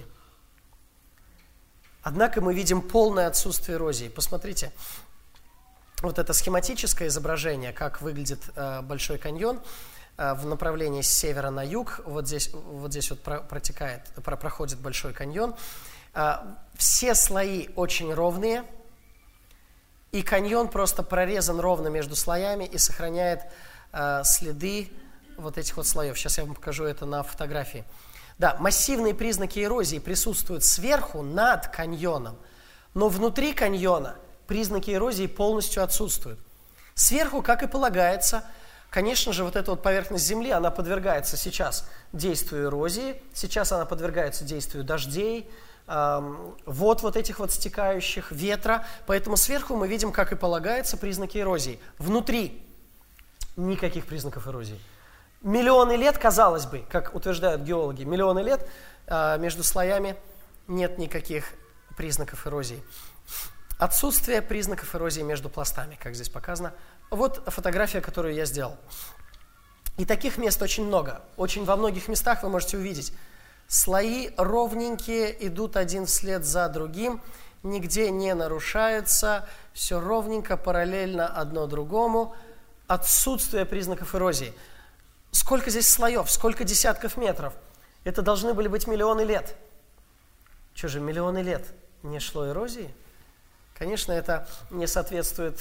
Однако мы видим полное отсутствие эрозии. Посмотрите, вот это схематическое изображение, как выглядит Большой каньон в направлении с севера на юг. Вот здесь вот проходит Большой каньон. Все слои очень ровные, и каньон просто прорезан ровно между слоями и сохраняет следы вот этих вот слоев. Сейчас я вам покажу это на фотографии. Да, массивные признаки эрозии присутствуют сверху, над каньоном, но внутри каньона признаки эрозии полностью отсутствуют. Сверху, как и полагается, конечно же, вот эта вот поверхность земли, она подвергается сейчас действию эрозии, сейчас она подвергается действию дождей, вот этих вот стекающих, ветра, поэтому сверху мы видим, как и полагается, признаки эрозии. Внутри никаких признаков эрозии. Миллионы лет, казалось бы, как утверждают геологи, миллионы лет между слоями нет никаких признаков эрозии. Отсутствие признаков эрозии между пластами, как здесь показано. Вот фотография, которую я сделал. И таких мест очень много. Очень во многих местах вы можете увидеть. Слои ровненькие, идут один вслед за другим, нигде не нарушаются, все ровненько, параллельно одно другому. Отсутствие признаков эрозии. Сколько здесь слоев, сколько десятков метров? Это должны были быть миллионы лет. Что же, миллионы лет не шло эрозии? Конечно, это не соответствует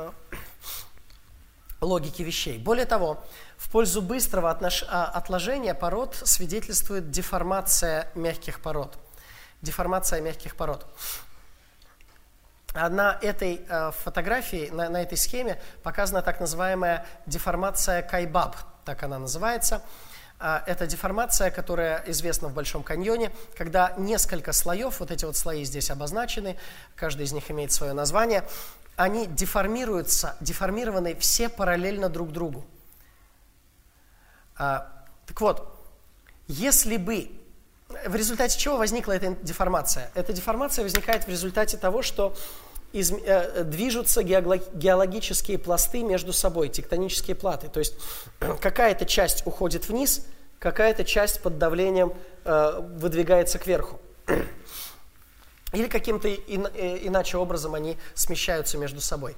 логике вещей. Более того, в пользу быстрого отложения пород свидетельствует деформация мягких пород. Деформация мягких пород. На этой фотографии, на этой схеме показана так называемая деформация Кайбаб, так она называется. Это деформация, которая известна в Большом каньоне, когда несколько слоев, вот эти вот слои здесь обозначены, каждый из них имеет свое название, они деформированы все параллельно друг другу. Так вот, если бы, в результате чего возникла эта деформация? Эта деформация возникает в результате того, что движутся геологические пласты между собой, тектонические платы. То есть какая-то часть уходит вниз, какая-то часть под давлением выдвигается кверху. Или каким-то иначе образом они смещаются между собой.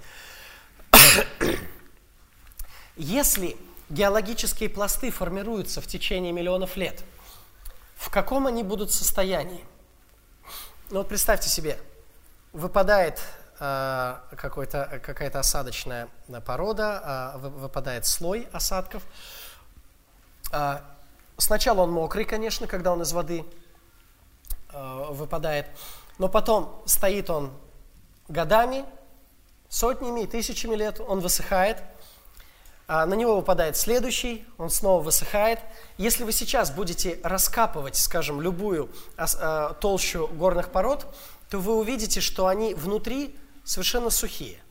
Если геологические пласты формируются в течение миллионов лет, в каком они будут состоянии? Ну вот представьте себе, выпадает какая-то осадочная порода, выпадает слой осадков. Сначала он мокрый, конечно, когда он из воды выпадает, но потом стоит он годами, сотнями и тысячами лет, он высыхает, на него выпадает следующий, он снова высыхает. Если вы сейчас будете раскапывать, скажем, любую толщу горных пород, то вы увидите, что они внутри совершенно сухие.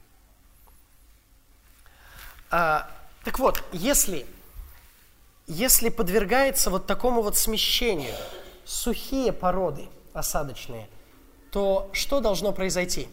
Так вот, если подвергается вот такому вот смещению сухие породы осадочные, то что должно произойти?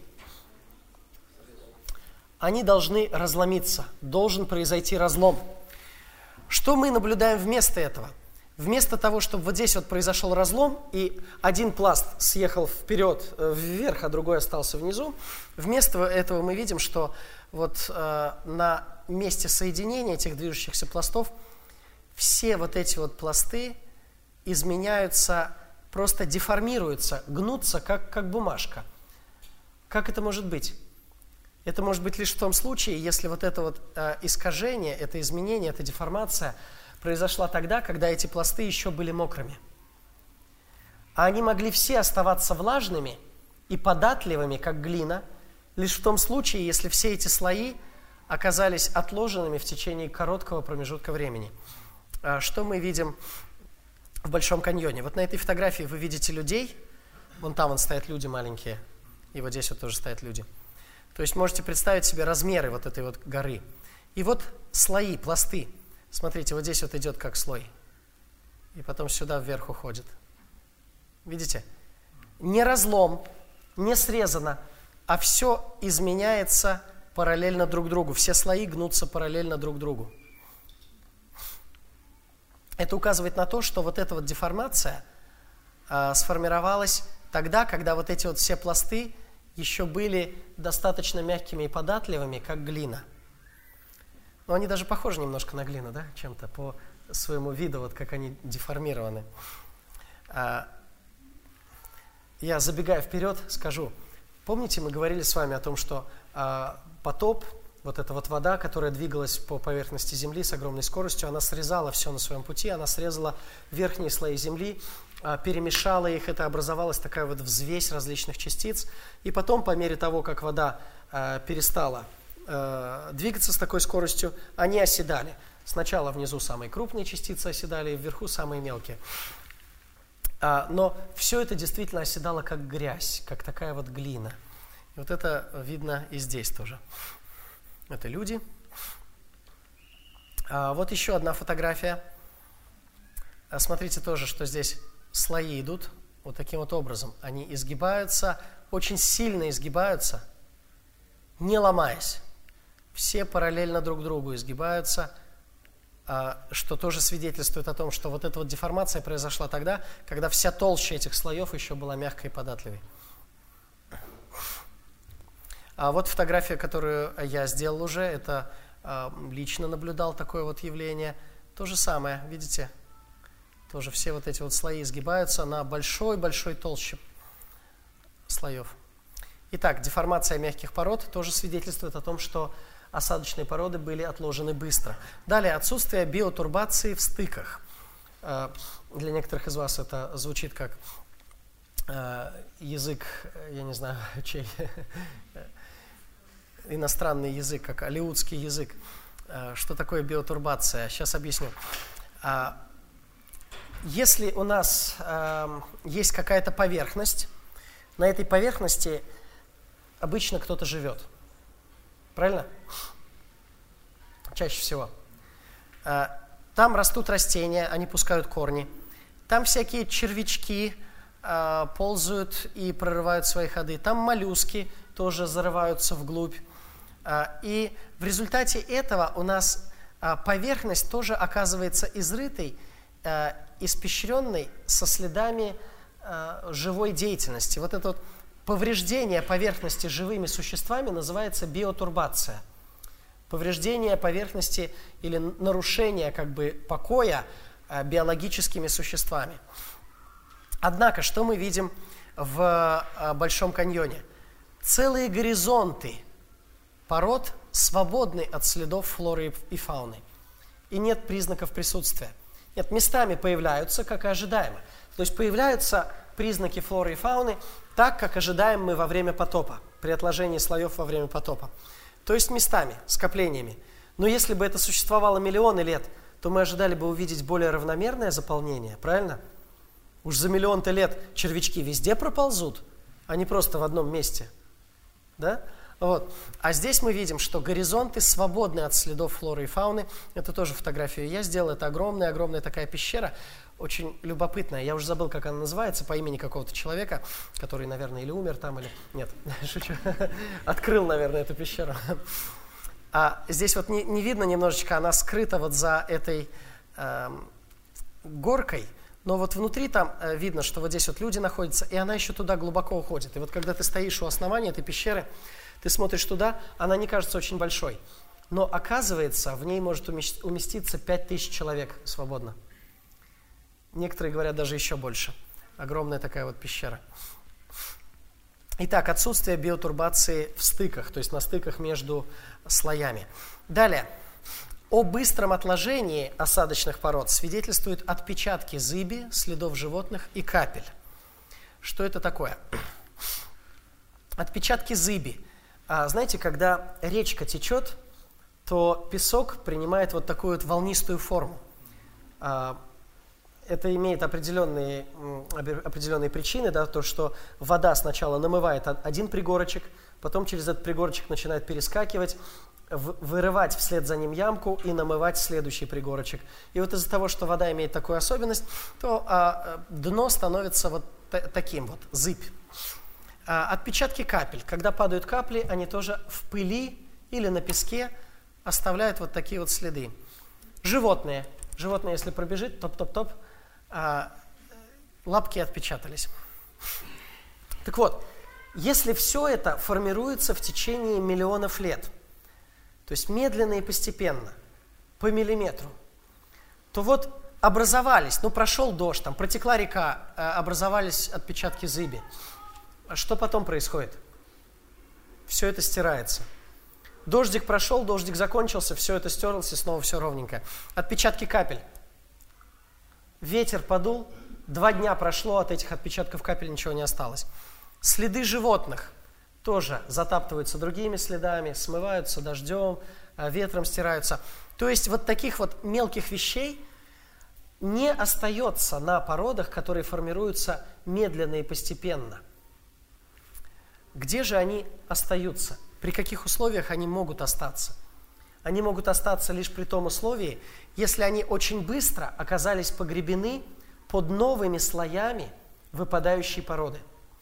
Они должны разломиться, должен произойти разлом. Что мы наблюдаем вместо этого? Вместо того, чтобы вот здесь вот произошел разлом, и один пласт съехал вверх, а другой остался внизу, вместо этого мы видим, что вот на месте соединения этих движущихся пластов все вот эти вот пласты изменяются, просто деформируются, гнутся, как бумажка. Как это может быть? Это может быть лишь в том случае, если вот это вот искажение, это изменение, эта деформация произошла тогда, когда эти пласты еще были мокрыми. А они могли все оставаться влажными и податливыми, как глина, лишь в том случае, если все эти слои оказались отложенными в течение короткого промежутка времени. Что мы видим в Большом каньоне? Вот на этой фотографии вы видите людей, вон там стоят люди маленькие, и вот здесь вот тоже стоят люди. То есть можете представить себе размеры вот этой вот горы. И вот слои, пласты. Смотрите, вот здесь вот идет как слой. И потом сюда вверх уходит. Видите? Не разлом, не срезано, а все изменяется параллельно друг другу. Все слои гнутся параллельно друг другу. Это указывает на то, что вот эта вот деформация сформировалась тогда, когда вот эти вот все пласты еще были достаточно мягкими и податливыми, как глина. Но они даже похожи немножко на глину, да, чем-то по своему виду, вот как они деформированы. Я, забегая вперед, скажу. Помните, мы говорили с вами о том, что потоп, вот эта вот вода, которая двигалась по поверхности Земли с огромной скоростью, она срезала все на своем пути, она срезала верхние слои Земли, перемешала их, это образовалась такая вот взвесь различных частиц. И потом, по мере того, как вода перестала двигаться с такой скоростью, они оседали. Сначала внизу самые крупные частицы оседали, и вверху самые мелкие. Но все это действительно оседало как грязь, как такая вот глина. И вот это видно и здесь тоже. Это люди. Вот еще одна фотография. Смотрите тоже, что здесь слои идут вот таким вот образом. Они изгибаются, очень сильно изгибаются, не ломаясь. Все параллельно друг другу изгибаются, что тоже свидетельствует о том, что вот эта вот деформация произошла тогда, когда вся толща этих слоев еще была мягкой и податливой. Вот фотография, которую я сделал уже, это лично наблюдал такое вот явление. То же самое, видите? Тоже все вот эти вот слои изгибаются на большой-большой толще слоев. Итак, деформация мягких пород тоже свидетельствует о том, что осадочные породы были отложены быстро. Далее, отсутствие биотурбации в стыках. Для некоторых из вас это звучит как язык, я не знаю, чей, иностранный язык, как алеутский язык. Что такое биотурбация? Сейчас объясню. Если у нас есть какая-то поверхность, на этой поверхности обычно кто-то живет. Правильно? Чаще всего. Там растут растения, они пускают корни. Там всякие червячки ползают и прорывают свои ходы. Там моллюски тоже зарываются вглубь. И в результате этого у нас поверхность тоже оказывается изрытой, испещренной со следами живой деятельности. Вот это вот повреждение поверхности живыми существами называется биотурбация. Повреждение поверхности или нарушение как бы покоя биологическими существами. Однако, что мы видим в Большом каньоне? Целые горизонты пород свободны от следов флоры и фауны. И нет признаков присутствия. Нет, местами появляются, как и ожидаемо. То есть появляются признаки флоры и фауны так, как ожидаем мы во время потопа, при отложении слоев во время потопа. То есть местами, скоплениями. Но если бы это существовало миллионы лет, то мы ожидали бы увидеть более равномерное заполнение, правильно? Уж за миллион-то лет червячки везде проползут, а не просто в одном месте. Да? Вот. А здесь мы видим, что горизонты свободны от следов флоры и фауны. Это тоже фотографию я сделал. Это огромная такая пещера, очень любопытная. Я уже забыл, как она называется, по имени какого-то человека, который, наверное, или умер там, или... Нет, шучу. Открыл, наверное, эту пещеру. А здесь вот не видно немножечко, она скрыта вот за этой горкой. Но вот внутри там видно, что вот здесь вот люди находятся, и она еще туда глубоко уходит. И вот когда ты стоишь у основания этой пещеры, ты смотришь туда, она не кажется очень большой. Но оказывается, в ней может уместиться 5000 человек свободно. Некоторые говорят, даже еще больше. Огромная такая вот пещера. Итак, отсутствие биотурбации в стыках, то есть на стыках между слоями. Далее. О быстром отложении осадочных пород свидетельствуют отпечатки зыби, следов животных и капель. Что это такое? Отпечатки зыби. Знаете, когда речка течет, то песок принимает вот такую вот волнистую форму. Это имеет определенные причины, да, то, что вода сначала намывает один пригорочек, потом через этот пригорочек начинает перескакивать, вырывать вслед за ним ямку и намывать следующий пригорочек. И вот из-за того, что вода имеет такую особенность, то дно становится вот таким вот, зыбь. Отпечатки капель. Когда падают капли, они тоже в пыли или на песке оставляют вот такие вот следы. Животные. Животное, если пробежит, топ-топ-топ, лапки отпечатались. Так вот, если все это формируется в течение миллионов лет, то есть медленно и постепенно, по миллиметру, то вот образовались, прошел дождь, там протекла река, образовались отпечатки зыби. Что потом происходит? Все это стирается. Дождик прошел, дождик закончился, все это стерлось, и снова все ровненько. Отпечатки капель. Ветер подул, 2 дня прошло, от этих отпечатков капель ничего не осталось. Следы животных тоже затаптываются другими следами, смываются дождем, ветром стираются. То есть вот таких вот мелких вещей не остается на породах, которые формируются медленно и постепенно. Где же они остаются? При каких условиях они могут остаться? Они могут остаться лишь при том условии, если они очень быстро оказались погребены под новыми слоями выпадающей породы.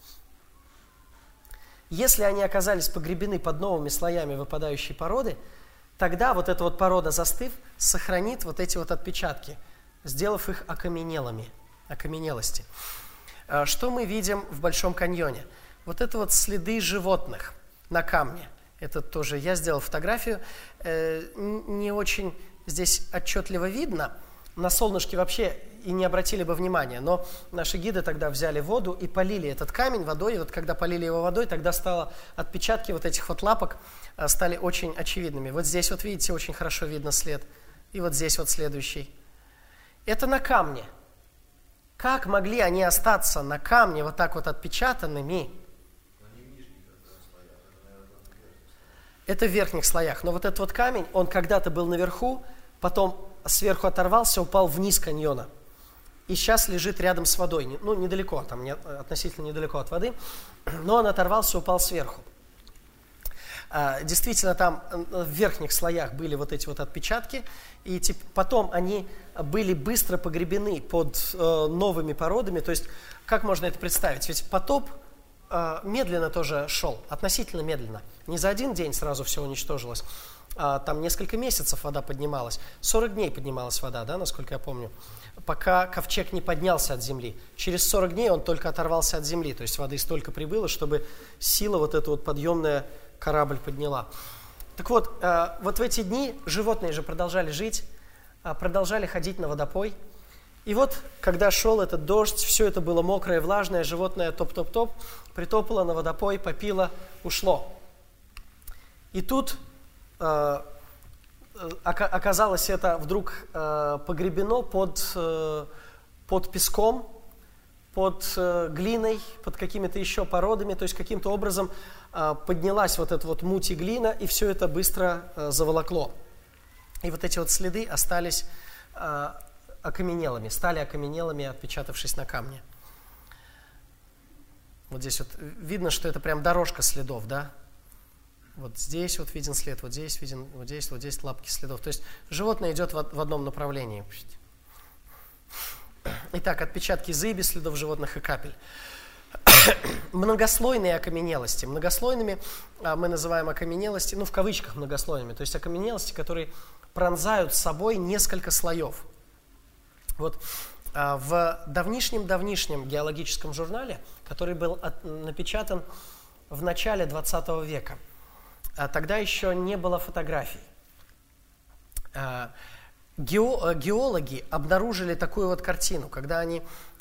Если они оказались погребены под новыми слоями выпадающей породы, тогда вот эта вот порода, застыв, сохранит вот эти вот отпечатки, сделав их окаменелости. Что мы видим в Большом каньоне? Вот это вот следы животных на камне. Это тоже я сделал фотографию. Не очень здесь отчетливо видно. На солнышке вообще и не обратили бы внимания. Но наши гиды тогда взяли воду и полили этот камень водой. И вот когда полили его водой, тогда отпечатки вот этих вот лапок стали очень очевидными. Вот здесь вот видите, очень хорошо видно след. И вот здесь вот следующий. Это на камне. Как могли они остаться на камне вот так вот отпечатанными? Это в верхних слоях. Но вот этот вот камень, он когда-то был наверху, потом сверху оторвался, упал вниз каньона. И сейчас лежит рядом с водой. Недалеко, там относительно недалеко от воды. Но он оторвался, упал сверху. Действительно, там в верхних слоях были вот эти вот отпечатки. И потом они были быстро погребены под новыми породами. То есть, как можно это представить? Ведь потоп медленно тоже шел, относительно медленно. Не за один день сразу все уничтожилось. Там несколько месяцев вода поднималась. 40 дней поднималась вода, да, насколько я помню, пока ковчег не поднялся от земли. Через 40 дней он только оторвался от земли, то есть воды столько прибыло, чтобы сила вот эта вот подъемная корабль подняла. Так вот, вот в эти дни животные же продолжали жить, продолжали ходить на водопой. И вот, когда шел этот дождь, все это было мокрое, влажное, животное топ-топ-топ, притопало на водопой, попило, ушло. И тут оказалось это вдруг погребено под песком, под глиной, под какими-то еще породами, то есть каким-то образом поднялась вот эта вот муть и глина, и все это быстро заволокло. И вот эти вот следы остались окаменелыми, стали окаменелыми, отпечатавшись на камне. Вот здесь вот видно, что это прям дорожка следов, да? Вот здесь вот виден след, вот здесь виден, вот здесь лапки следов. То есть животное идет в одном направлении. Итак, отпечатки зыби, следов животных и капель. Многослойные окаменелости. Многослойными мы называем окаменелости, в кавычках многослойными, то есть окаменелости, которые пронзают собой несколько слоев. Вот в давнишнем геологическом журнале, который был напечатан в начале 20 века, тогда еще не было фотографий. Геологи обнаружили такую вот картину, когда они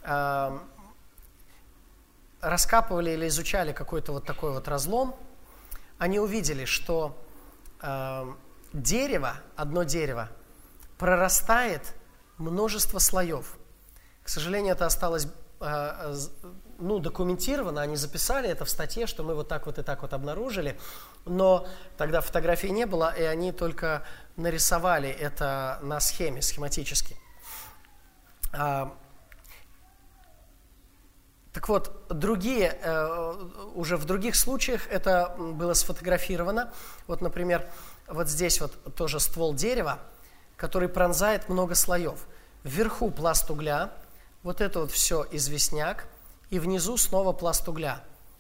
раскапывали или изучали какой-то вот такой вот разлом, они увидели, что одно дерево прорастает множество слоев. К сожалению, это осталось документировано, они записали это в статье, что мы вот так вот и так вот обнаружили, но тогда фотографий не было, и они только нарисовали это на схеме, схематически. Так вот, уже в других случаях это было сфотографировано. Вот, например, вот здесь вот тоже ствол дерева, который пронзает много слоев. Вверху пласт угля, вот это вот все известняк, и внизу снова пласт угля.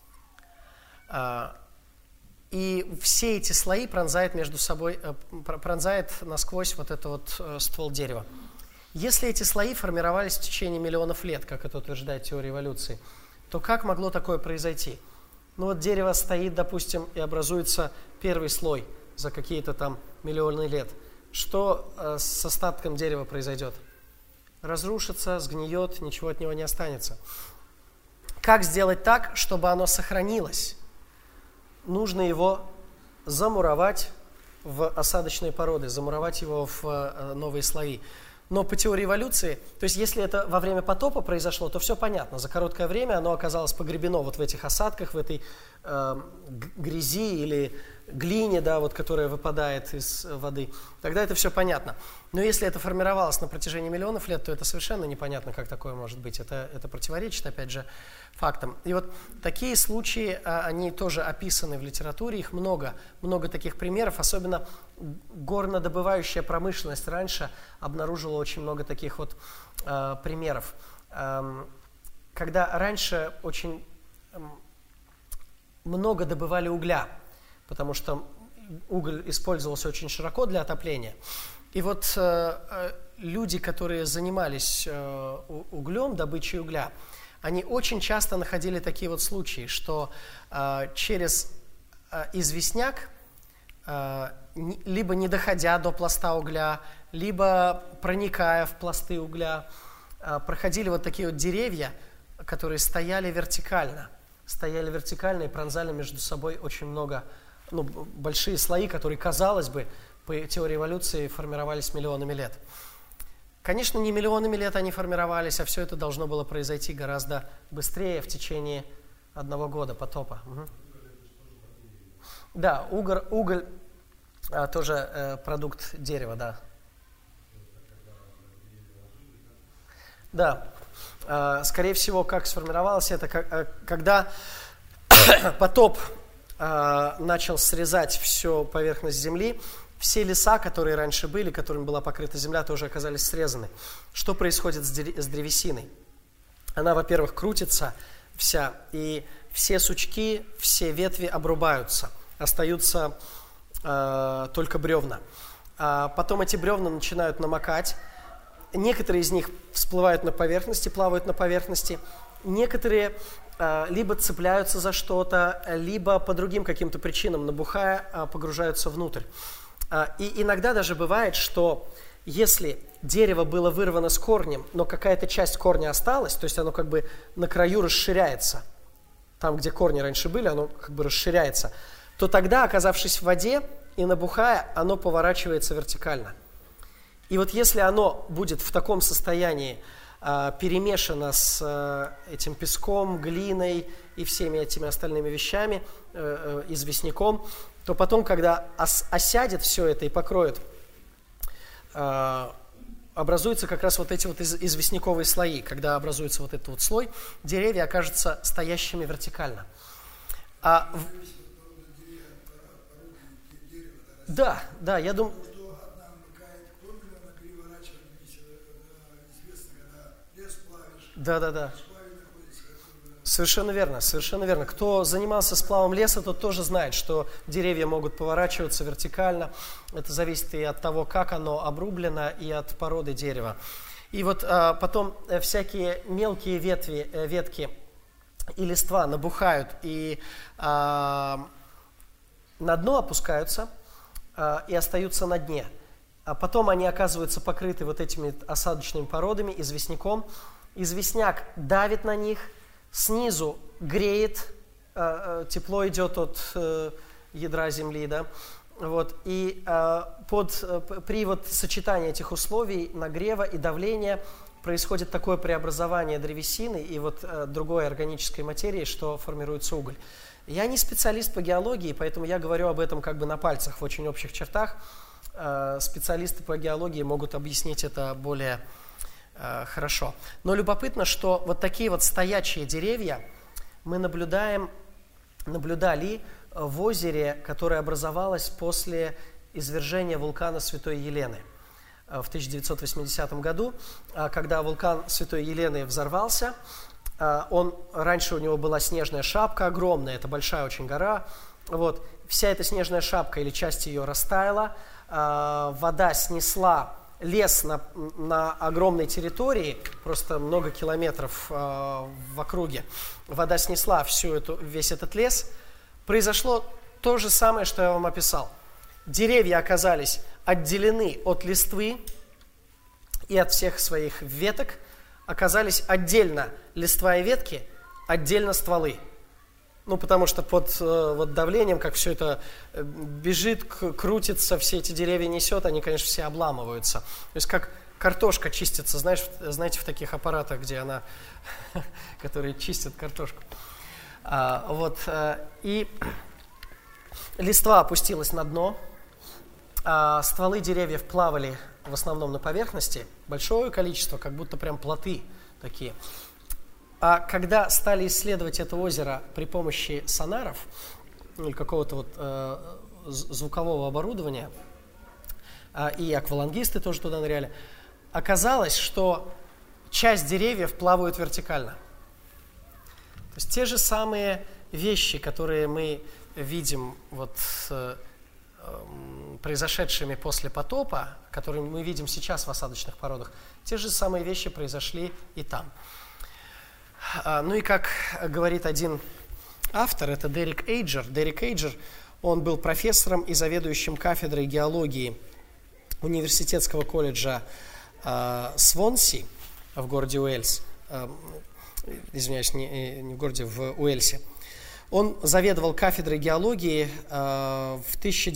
И все эти слои пронзает насквозь вот этот вот ствол дерева. Если эти слои формировались в течение миллионов лет, как это утверждает теория эволюции, то как могло такое произойти? Ну вот дерево стоит, допустим, и образуется первый слой за какие-то там миллионы лет. Что с остатком дерева произойдет? Разрушится, сгниет, ничего от него не останется. Как сделать так, чтобы оно сохранилось? Нужно его замуровать в осадочные породы, замуровать его в новые слои. Но по теории эволюции, то есть если это во время потопа произошло, то все понятно. За короткое время оно оказалось погребено вот в этих осадках, в этой грязи или глине, да, вот, которая выпадает из воды. Тогда это все понятно. Но если это формировалось на протяжении миллионов лет, то это совершенно непонятно, как такое может быть. Это противоречит, опять же, фактам. И вот такие случаи, они тоже описаны в литературе, их много таких примеров, особенно горнодобывающая промышленность раньше обнаружила очень много таких вот примеров. Когда раньше очень много добывали угля, потому что уголь использовался очень широко для отопления. И вот люди, которые занимались углем, добычей угля, они очень часто находили такие вот случаи, что через известняк, либо не доходя до пласта угля, либо проникая в пласты угля, проходили вот такие вот деревья, которые стояли вертикально и пронзали между собой очень много, большие слои, которые, казалось бы, по теории эволюции формировались миллионами лет. Конечно, не миллионами лет они формировались, а все это должно было произойти гораздо быстрее, в течение 1 года потопа. Угу. Да, уголь тоже продукт дерева, да. Да, скорее всего, как сформировалось это, когда потоп начал срезать всю поверхность земли, все леса, которые раньше были, которыми была покрыта земля, тоже оказались срезаны. Что происходит с древесиной? Она, во-первых, крутится вся, и все сучки, все ветви обрубаются, остаются только бревна. Потом эти бревна начинают намокать. Некоторые из них всплывают на поверхности, плавают на поверхности. Некоторые либо цепляются за что-то, либо по другим каким-то причинам, набухая, погружаются внутрь. И иногда даже бывает, что если дерево было вырвано с корнем, но какая-то часть корня осталась, то есть оно как бы на краю расширяется, там, где корни раньше были, оно как бы расширяется, то тогда, оказавшись в воде и набухая, оно поворачивается вертикально. И вот если оно будет в таком состоянии перемешано с этим песком, глиной и всеми этими остальными вещами, известняком, то потом, когда осядет все это и покроет, образуются как раз вот эти вот известняковые слои. Когда образуется вот этот вот слой, деревья окажутся стоящими вертикально. Да, я думаю... Да. Совершенно верно. Кто занимался сплавом леса, тот тоже знает, что деревья могут поворачиваться вертикально. Это зависит и от того, как оно обрублено, и от породы дерева. И вот потом всякие мелкие ветки и листва набухают и на дно опускаются и остаются на дне. А потом они оказываются покрыты вот этими осадочными породами, известняком. Известняк давит на них, снизу греет, тепло идет от ядра земли, да, вот, и при вот сочетании этих условий, нагрева и давления, происходит такое преобразование древесины и вот другой органической материи, что формируется уголь. Я не специалист по геологии, поэтому я говорю об этом как бы на пальцах в очень общих чертах. Специалисты по геологии могут объяснить это более хорошо. Но любопытно, что вот такие вот стоячие деревья мы наблюдали в озере, которое образовалось после извержения вулкана Святой Елены в 1980 году, когда вулкан Святой Елены взорвался. Раньше у него была снежная шапка огромная, это большая очень гора. Вот, вся эта снежная шапка или часть ее растаяла, вода снесла лес на огромной территории, просто много километров в округе. Вода снесла весь этот лес. Произошло то же самое, что я вам описал. Деревья оказались отделены от листвы и от всех своих веток, оказались отдельно листва и ветки, отдельно стволы. Ну, потому что под вот давлением, как все это бежит, крутится, все эти деревья несет, они, конечно, все обламываются. То есть как картошка чистится, знаете, в таких аппаратах, где она, которые чистят картошку. И листва опустилась на дно, стволы деревьев плавали в основном на поверхности, большое количество, как будто прям плоты такие. А когда стали исследовать это озеро при помощи сонаров или какого-то вот звукового оборудования, и аквалангисты тоже туда ныряли, оказалось, что часть деревьев плавают вертикально. То есть те же самые вещи, которые мы видим вот произошедшими после потопа, которые мы видим сейчас в осадочных породах, те же самые вещи произошли и там. Ну и как говорит один автор, это Дерек Эйджер. Дерек Эйджер, он был профессором и заведующим кафедрой геологии университетского колледжа Свонси в городе Уэльс. Извиняюсь, не в городе, в Уэльсе. Он заведовал кафедрой геологии с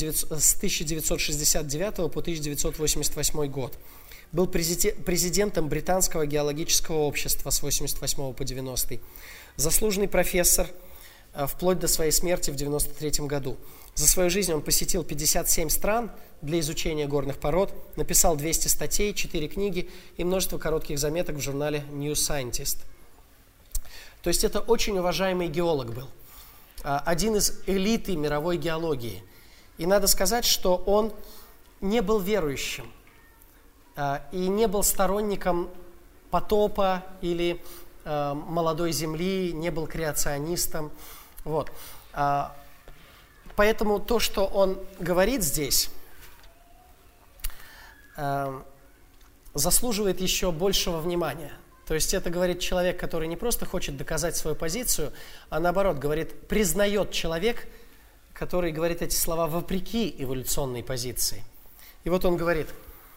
1969 по 1988 год. Был президентом Британского геологического общества с 1988 по 1990. Заслуженный профессор вплоть до своей смерти в 1993 году. За свою жизнь он посетил 57 стран для изучения горных пород, написал 200 статей, 4 книги и множество коротких заметок в журнале New Scientist. То есть это очень уважаемый геолог был. Один из элиты мировой геологии. И надо сказать, что он не был верующим и не был сторонником потопа или молодой земли, не был креационистом. Вот. Поэтому то, что он говорит здесь, заслуживает еще большего внимания. То есть это говорит человек, который не просто хочет доказать свою позицию, а наоборот, признает человек, который говорит эти слова вопреки эволюционной позиции. И вот он говорит: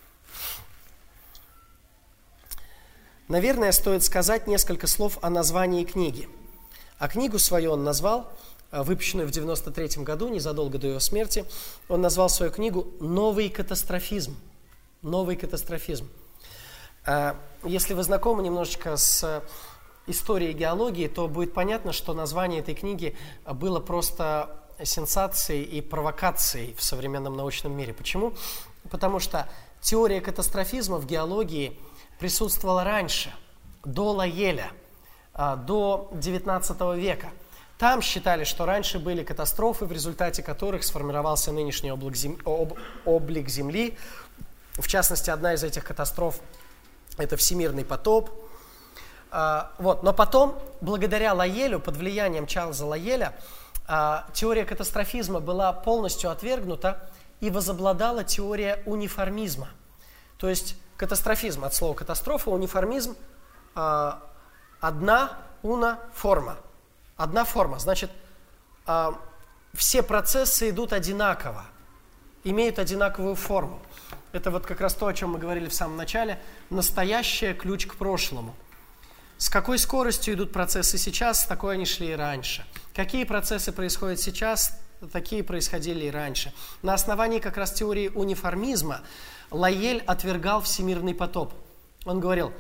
наверное, стоит сказать несколько слов о названии книги. А книгу свою он назвал, выпущенную в 1993 году, незадолго до его смерти, он назвал свою книгу «Новый катастрофизм». «Новый катастрофизм». Если вы знакомы немножечко с историей геологии, то будет понятно, что название этой книги было просто сенсацией и провокацией в современном научном мире. Почему? Потому что теория катастрофизма в геологии присутствовала раньше, до Лайеля, до XIX века. Там считали, что раньше были катастрофы, в результате которых сформировался нынешний облик Земли. В частности, одна из этих катастроф – это всемирный потоп. Но потом, благодаря Лайелю, под влиянием Чарльза Лайеля, теория катастрофизма была полностью отвергнута и возобладала теория униформизма. То есть катастрофизм от слова катастрофа, униформизм – одна форма. Одна форма. Значит, все процессы идут одинаково, имеют одинаковую форму. Это вот как раз то, о чем мы говорили в самом начале. Настоящее – ключ к прошлому. С какой скоростью идут процессы сейчас, с такой они шли и раньше. Какие процессы происходят сейчас, такие происходили и раньше. На основании как раз теории униформизма Лайель отвергал всемирный потоп. Он говорил: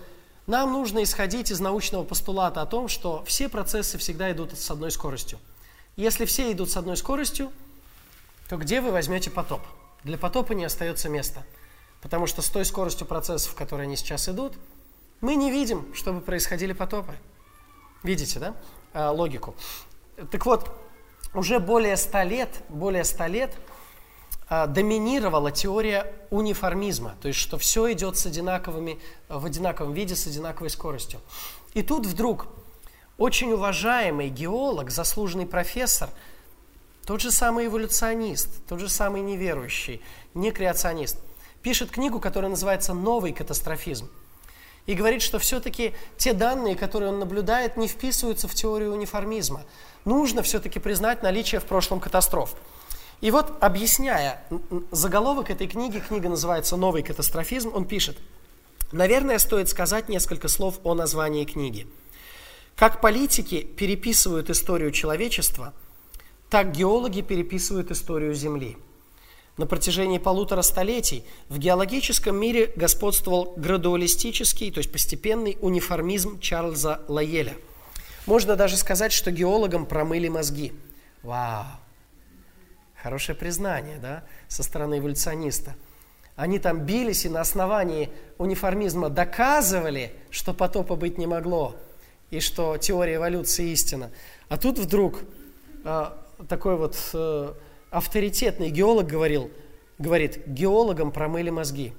Нам нужно исходить из научного постулата о том, что все процессы всегда идут с одной скоростью. Если все идут с одной скоростью, то где вы возьмете потоп? Для потопа не остается места. Потому что с той скоростью процессов, которые они сейчас идут, мы не видим, чтобы происходили потопы. Видите, да, логику? Так вот, уже более 100 лет доминировала теория униформизма, то есть что все идет в одинаковом виде, с одинаковой скоростью. И тут вдруг очень уважаемый геолог, заслуженный профессор, тот же самый эволюционист, тот же самый неверующий, не креационист, пишет книгу, которая называется «Новый катастрофизм». И говорит, что все-таки те данные, которые он наблюдает, не вписываются в теорию униформизма. Нужно все-таки признать наличие в прошлом катастроф. И вот, объясняя заголовок этой книги, книга называется «Новый катастрофизм», он пишет: «Наверное, стоит сказать несколько слов о названии книги. Как политики переписывают историю человечества, так геологи переписывают историю Земли. На протяжении 1,5 столетий в геологическом мире господствовал градуалистический, то есть постепенный униформизм Чарльза Лайеля. Можно даже сказать, что геологам промыли мозги». Вау! Хорошее признание, да, со стороны эволюциониста. Они там бились и на основании униформизма доказывали, что потопа быть не могло, и что теория эволюции истина. А тут вдруг такой вот авторитетный геолог говорит, геологам промыли мозги.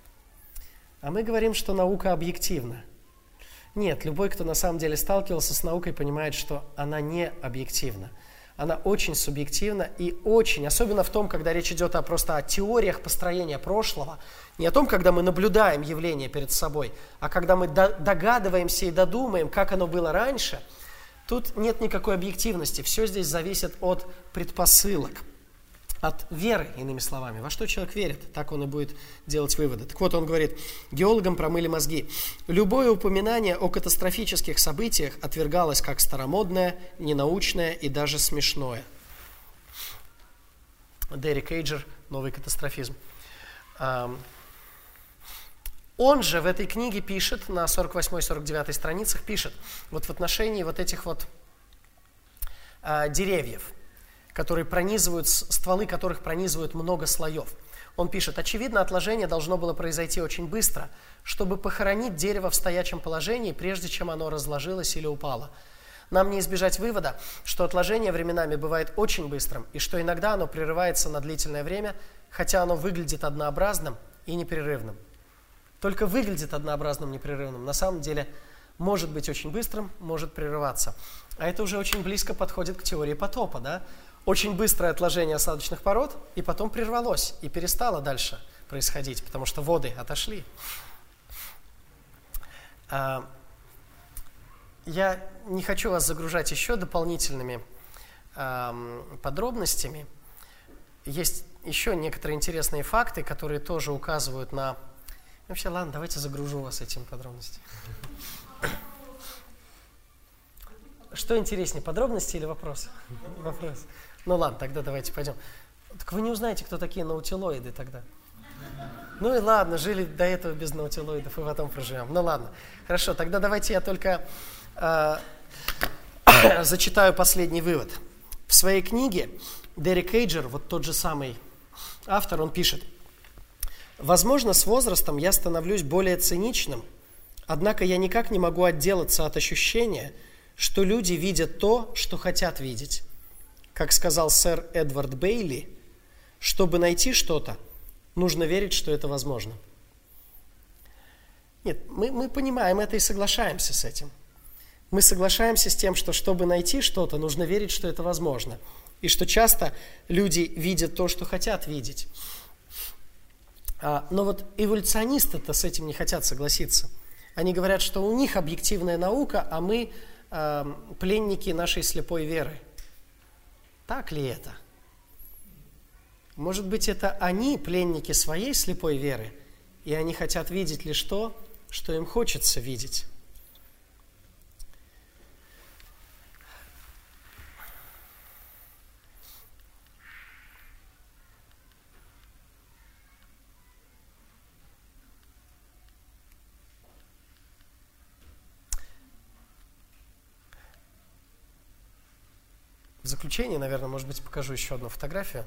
А мы говорим, что наука объективна. Нет, любой, кто на самом деле сталкивался с наукой, понимает, что она не объективна. Она очень субъективна и очень, особенно в том, когда речь идет просто о теориях построения прошлого, не о том, когда мы наблюдаем явление перед собой, а когда мы догадываемся и додумаем, как оно было раньше, тут нет никакой объективности. Все здесь зависит от предпосылок, от веры, иными словами. Во что человек верит, так он и будет делать выводы. Так вот, он говорит, геологам промыли мозги. Любое упоминание о катастрофических событиях отвергалось как старомодное, ненаучное и даже смешное. Дерек Эйджер, «Новый катастрофизм». Он же в этой книге пишет, на 48-49 страницах пишет, вот в отношении вот этих вот деревьев, которые пронизывают, стволы которых пронизывают много слоев. Он пишет: очевидно, отложение должно было произойти очень быстро, чтобы похоронить дерево в стоячем положении, прежде чем оно разложилось или упало. Нам не избежать вывода, что отложение временами бывает очень быстрым, и что иногда оно прерывается на длительное время, хотя оно выглядит однообразным и непрерывным. Только выглядит однообразным, непрерывным. На самом деле может быть очень быстрым, может прерываться. А это уже очень близко подходит к теории потопа, да? Очень быстрое отложение осадочных пород, и потом прервалось, и перестало дальше происходить, потому что воды отошли. Я не хочу вас загружать еще дополнительными подробностями. Есть еще некоторые интересные факты, которые тоже указывают на... Вообще, ладно, давайте загружу вас этими подробностями. Что интереснее, подробности или вопрос? Вопрос. Ну ладно, тогда давайте пойдем. Так вы не узнаете, кто такие наутилоиды тогда. Ну и ладно, жили до этого без наутилоидов, и потом проживем. Ну ладно, хорошо, тогда давайте я только зачитаю последний вывод. В своей книге Дерек Эйджер, вот тот же самый автор, он пишет: «Возможно, с возрастом я становлюсь более циничным, однако я никак не могу отделаться от ощущения, что люди видят то, что хотят видеть. Как сказал сэр Эдвард Бейли, чтобы найти что-то, нужно верить, что это возможно». Нет, мы понимаем это и соглашаемся с этим. Мы соглашаемся с тем, что чтобы найти что-то, нужно верить, что это возможно. И что часто люди видят то, что хотят видеть. Но вот эволюционисты-то с этим не хотят согласиться. Они говорят, что у них объективная наука, а мы пленники нашей слепой веры. Так ли это? Может быть, это они пленники своей слепой веры, и они хотят видеть лишь то, что им хочется видеть. заключение, наверное, может быть, покажу еще одну фотографию.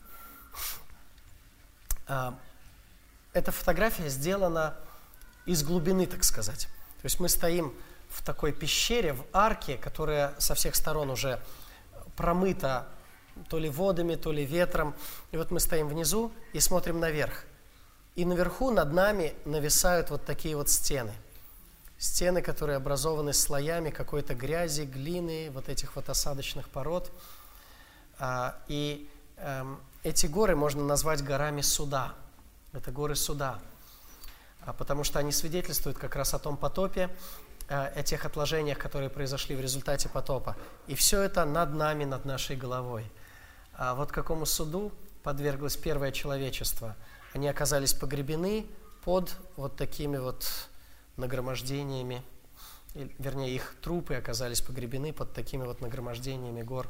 Эта фотография сделана из глубины, так сказать. То есть мы стоим в такой пещере, в арке, которая со всех сторон уже промыта то ли водами, то ли ветром. И вот мы стоим внизу и смотрим наверх. И наверху над нами нависают вот такие вот стены. Стены, которые образованы слоями какой-то грязи, глины, вот этих вот осадочных пород. И эти горы можно назвать горами суда. Это горы суда. Потому что они свидетельствуют как раз о том потопе, о тех отложениях, которые произошли в результате потопа. И все это над нами, над нашей головой. А вот какому суду подверглось первое человечество? Они оказались погребены под вот такими вот нагромождениями, вернее, их трупы оказались погребены под такими вот нагромождениями гор.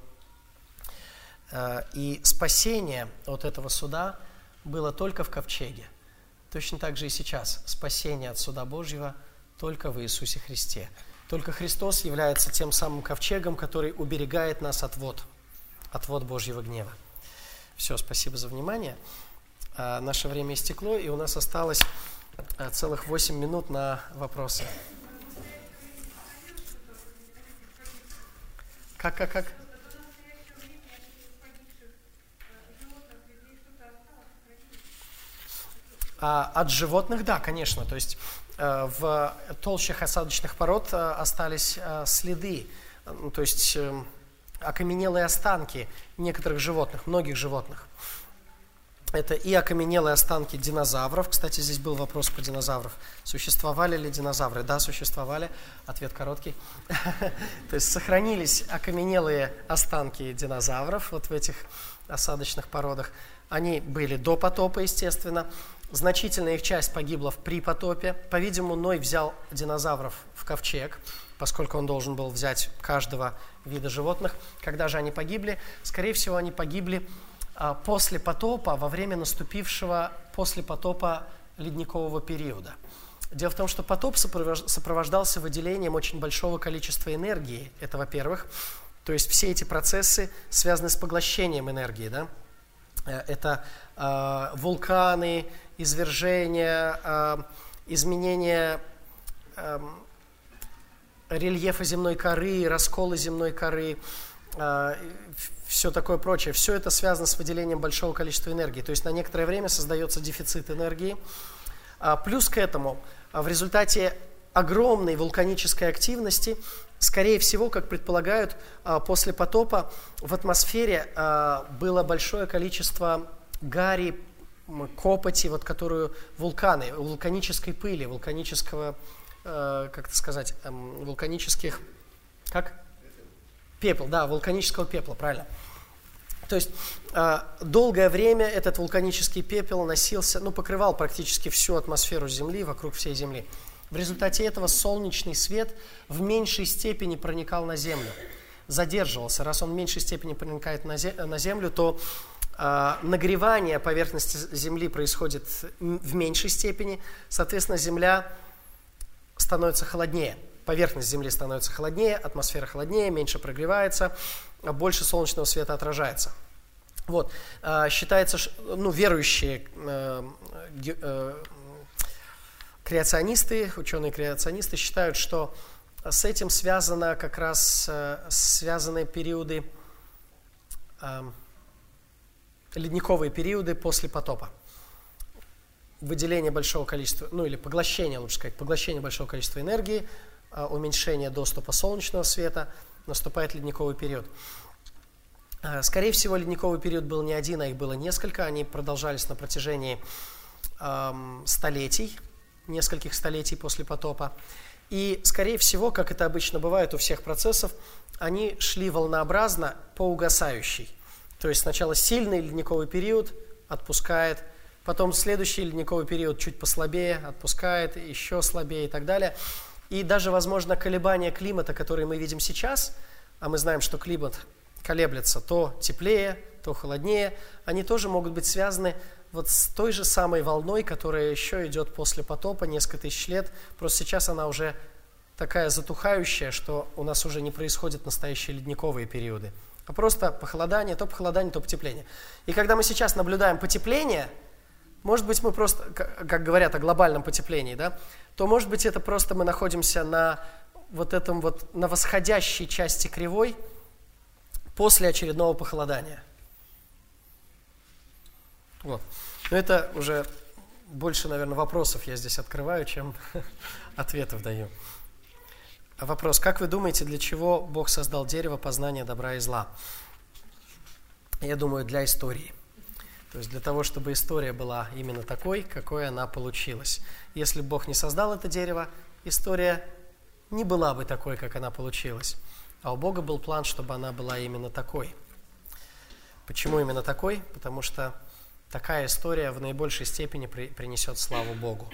И спасение от этого суда было только в ковчеге. Точно так же и сейчас. Спасение от суда Божьего только в Иисусе Христе. Только Христос является тем самым ковчегом, который уберегает нас от вод Божьего гнева. Все, спасибо за внимание. Наше время истекло, и у нас осталось целых 8 минут на вопросы. Как? От животных, да, конечно. То есть в толщах осадочных пород остались следы, то есть окаменелые останки некоторых животных, многих животных. Это и окаменелые останки динозавров. Кстати, здесь был вопрос по динозаврам. Существовали ли динозавры? Да, существовали. Ответ короткий. То есть сохранились окаменелые останки динозавров вот в этих осадочных породах. Они были до потопа, естественно. Значительная их часть погибла при потопе. По-видимому, Ной взял динозавров в ковчег, поскольку он должен был взять каждого вида животных. Когда же они погибли? Скорее всего, они погибли после потопа, во время наступившего после потопа ледникового периода. Дело в том, что потоп сопровождался выделением очень большого количества энергии. Это, во-первых. То есть все эти процессы связаны с поглощением энергии. Да? Это вулканы, извержения, изменения рельефа земной коры, расколы земной коры, все такое прочее. Все это связано с выделением большого количества энергии. То есть на некоторое время создается дефицит энергии. Плюс к этому, в результате огромной вулканической активности, скорее всего, как предполагают, после потопа в атмосфере было большое количество гари, копоти, вот, которую вулканы, вулканической пыли, вулканического, как это сказать, вулканических, как? Пепел, да, вулканического пепла, правильно. То есть долгое время этот вулканический пепел носился, покрывал практически всю атмосферу Земли, вокруг всей Земли. В результате этого солнечный свет в меньшей степени проникал на Землю, задерживался. Раз он в меньшей степени проникает на Землю, то нагревание поверхности Земли происходит в меньшей степени, соответственно, Земля становится холоднее. Поверхность Земли становится холоднее, атмосфера холоднее, меньше прогревается, больше солнечного света отражается. Вот. Считается, верующие креационисты, ученые-креационисты считают, что с этим связано как раз связаны периоды, ледниковые периоды после потопа. Выделение большого количества, или поглощение, лучше сказать, поглощение большого количества энергии, уменьшение доступа солнечного света, наступает ледниковый период. Скорее всего, ледниковый период был не один, а их было несколько. Они продолжались на протяжении столетий, нескольких столетий после потопа. И, скорее всего, как это обычно бывает у всех процессов, они шли волнообразно по угасающей. То есть сначала сильный ледниковый период отпускает, потом следующий ледниковый период чуть послабее, отпускает, еще слабее и так далее. И даже, возможно, колебания климата, которые мы видим сейчас, а мы знаем, что климат колеблется то теплее, то холоднее, они тоже могут быть связаны вот с той же самой волной, которая еще идет после потопа несколько тысяч лет. Просто сейчас она уже такая затухающая, что у нас уже не происходят настоящие ледниковые периоды. а просто похолодание, то потепление. И когда мы сейчас наблюдаем потепление, может быть, мы просто, как говорят о глобальном потеплении, да, то, может быть, это просто мы находимся на вот этом вот, на восходящей части кривой после очередного похолодания. Вот. Но это уже больше, наверное, вопросов я здесь открываю, чем ответов даю. Вопрос. Как вы думаете, для чего Бог создал дерево познания добра и зла? Я думаю, для истории. То есть для того, чтобы история была именно такой, какой она получилась. Если бы Бог не создал это дерево, история не была бы такой, как она получилась. А у Бога был план, чтобы она была именно такой. Почему именно такой? Потому что такая история в наибольшей степени принесет славу Богу.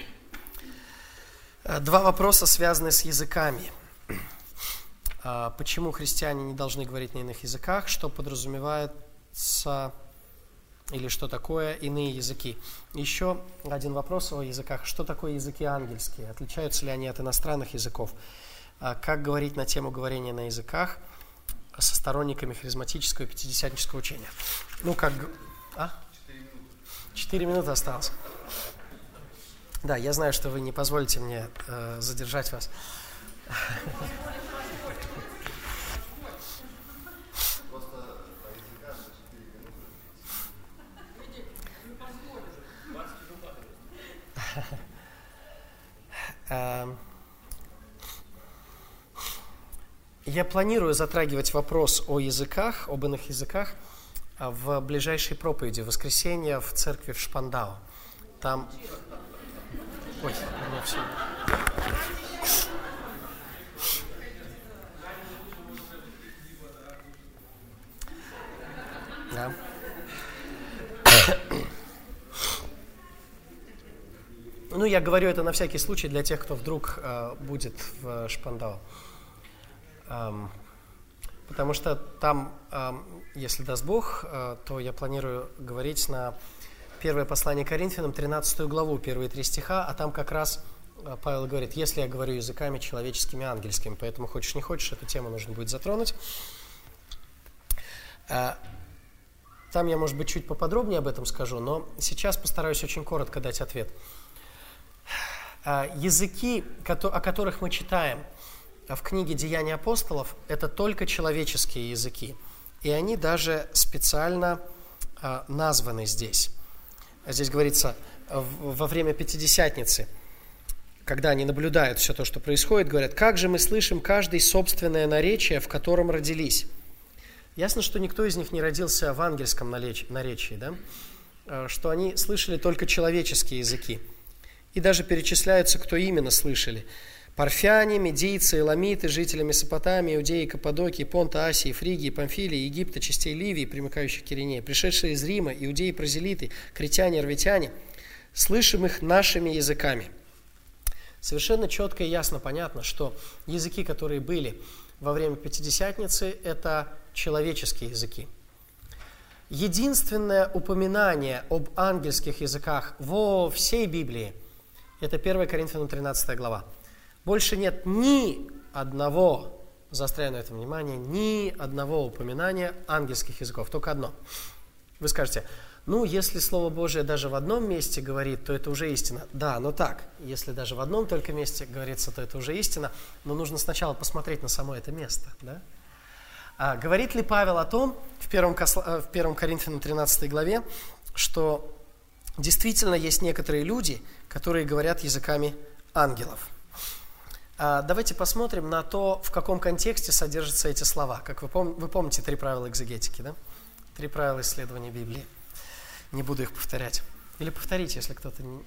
Два вопроса, связанные с языками. Почему христиане не должны говорить на иных языках? Что подразумевается или что такое иные языки? Еще один вопрос о языках. Что такое языки ангельские? Отличаются ли они от иностранных языков? Как говорить на тему говорения на языках со сторонниками харизматического и пятидесятнического учения? 4 минуты осталось. Да, я знаю, что вы не позволите мне задержать вас. Я планирую затрагивать вопрос о языках, об иных языках в ближайшей проповеди, в воскресенье в церкви в Шпандау. Там... Ой, у меня все... Да. Я говорю это на всякий случай для тех, кто вдруг будет в Шпандау. Потому что там, если даст Бог, то я планирую говорить на первое послание Коринфянам, 13 главу, первые 3 стиха, а там как раз Павел говорит, если я говорю языками человеческими, ангельскими, поэтому хочешь не хочешь, эту тему нужно будет затронуть. Там я, может быть, чуть поподробнее об этом скажу, но сейчас постараюсь очень коротко дать ответ. Языки, о которых мы читаем в книге «Деяния апостолов», это только человеческие языки. И они даже специально названы здесь. Здесь говорится, во время Пятидесятницы, когда они наблюдают все то, что происходит, говорят, как же мы слышим каждый собственное наречие, в котором родились. Ясно, что никто из них не родился в ангельском наречии, да? Что они слышали только человеческие языки. И даже перечисляются, кто именно слышали. Парфяне, медийцы, эламиты, жители Месопотамии, Иудеи, Каппадокии, Понта, Асии, Фригии, Памфилии, Египта, частей Ливии, примыкающих к Иринее, пришедшие из Рима, иудеи, прозелиты, критяне, арвитяне, слышим их нашими языками. Совершенно четко и ясно понятно, что языки, которые были во время Пятидесятницы, это человеческие языки. Единственное упоминание об ангельских языках во всей Библии – это 1 Коринфянам 13 глава. Больше нет ни одного, заостряю на этом внимание, ни одного упоминания ангельских языков, только одно. Вы скажете, если Слово Божие даже в одном месте говорит, то это уже истина. Да, но так, если даже в одном только месте говорится, то это уже истина, но нужно сначала посмотреть на само это место. Да? Говорит ли Павел о том, в 1 Коринфянам 13 главе, что действительно есть некоторые люди, которые говорят языками ангелов? Давайте посмотрим на то, в каком контексте содержатся эти слова. Как вы помните 3 правила экзегетики, да? 3 правила исследования Библии. Не буду их повторять. Или повторите, если кто-то не...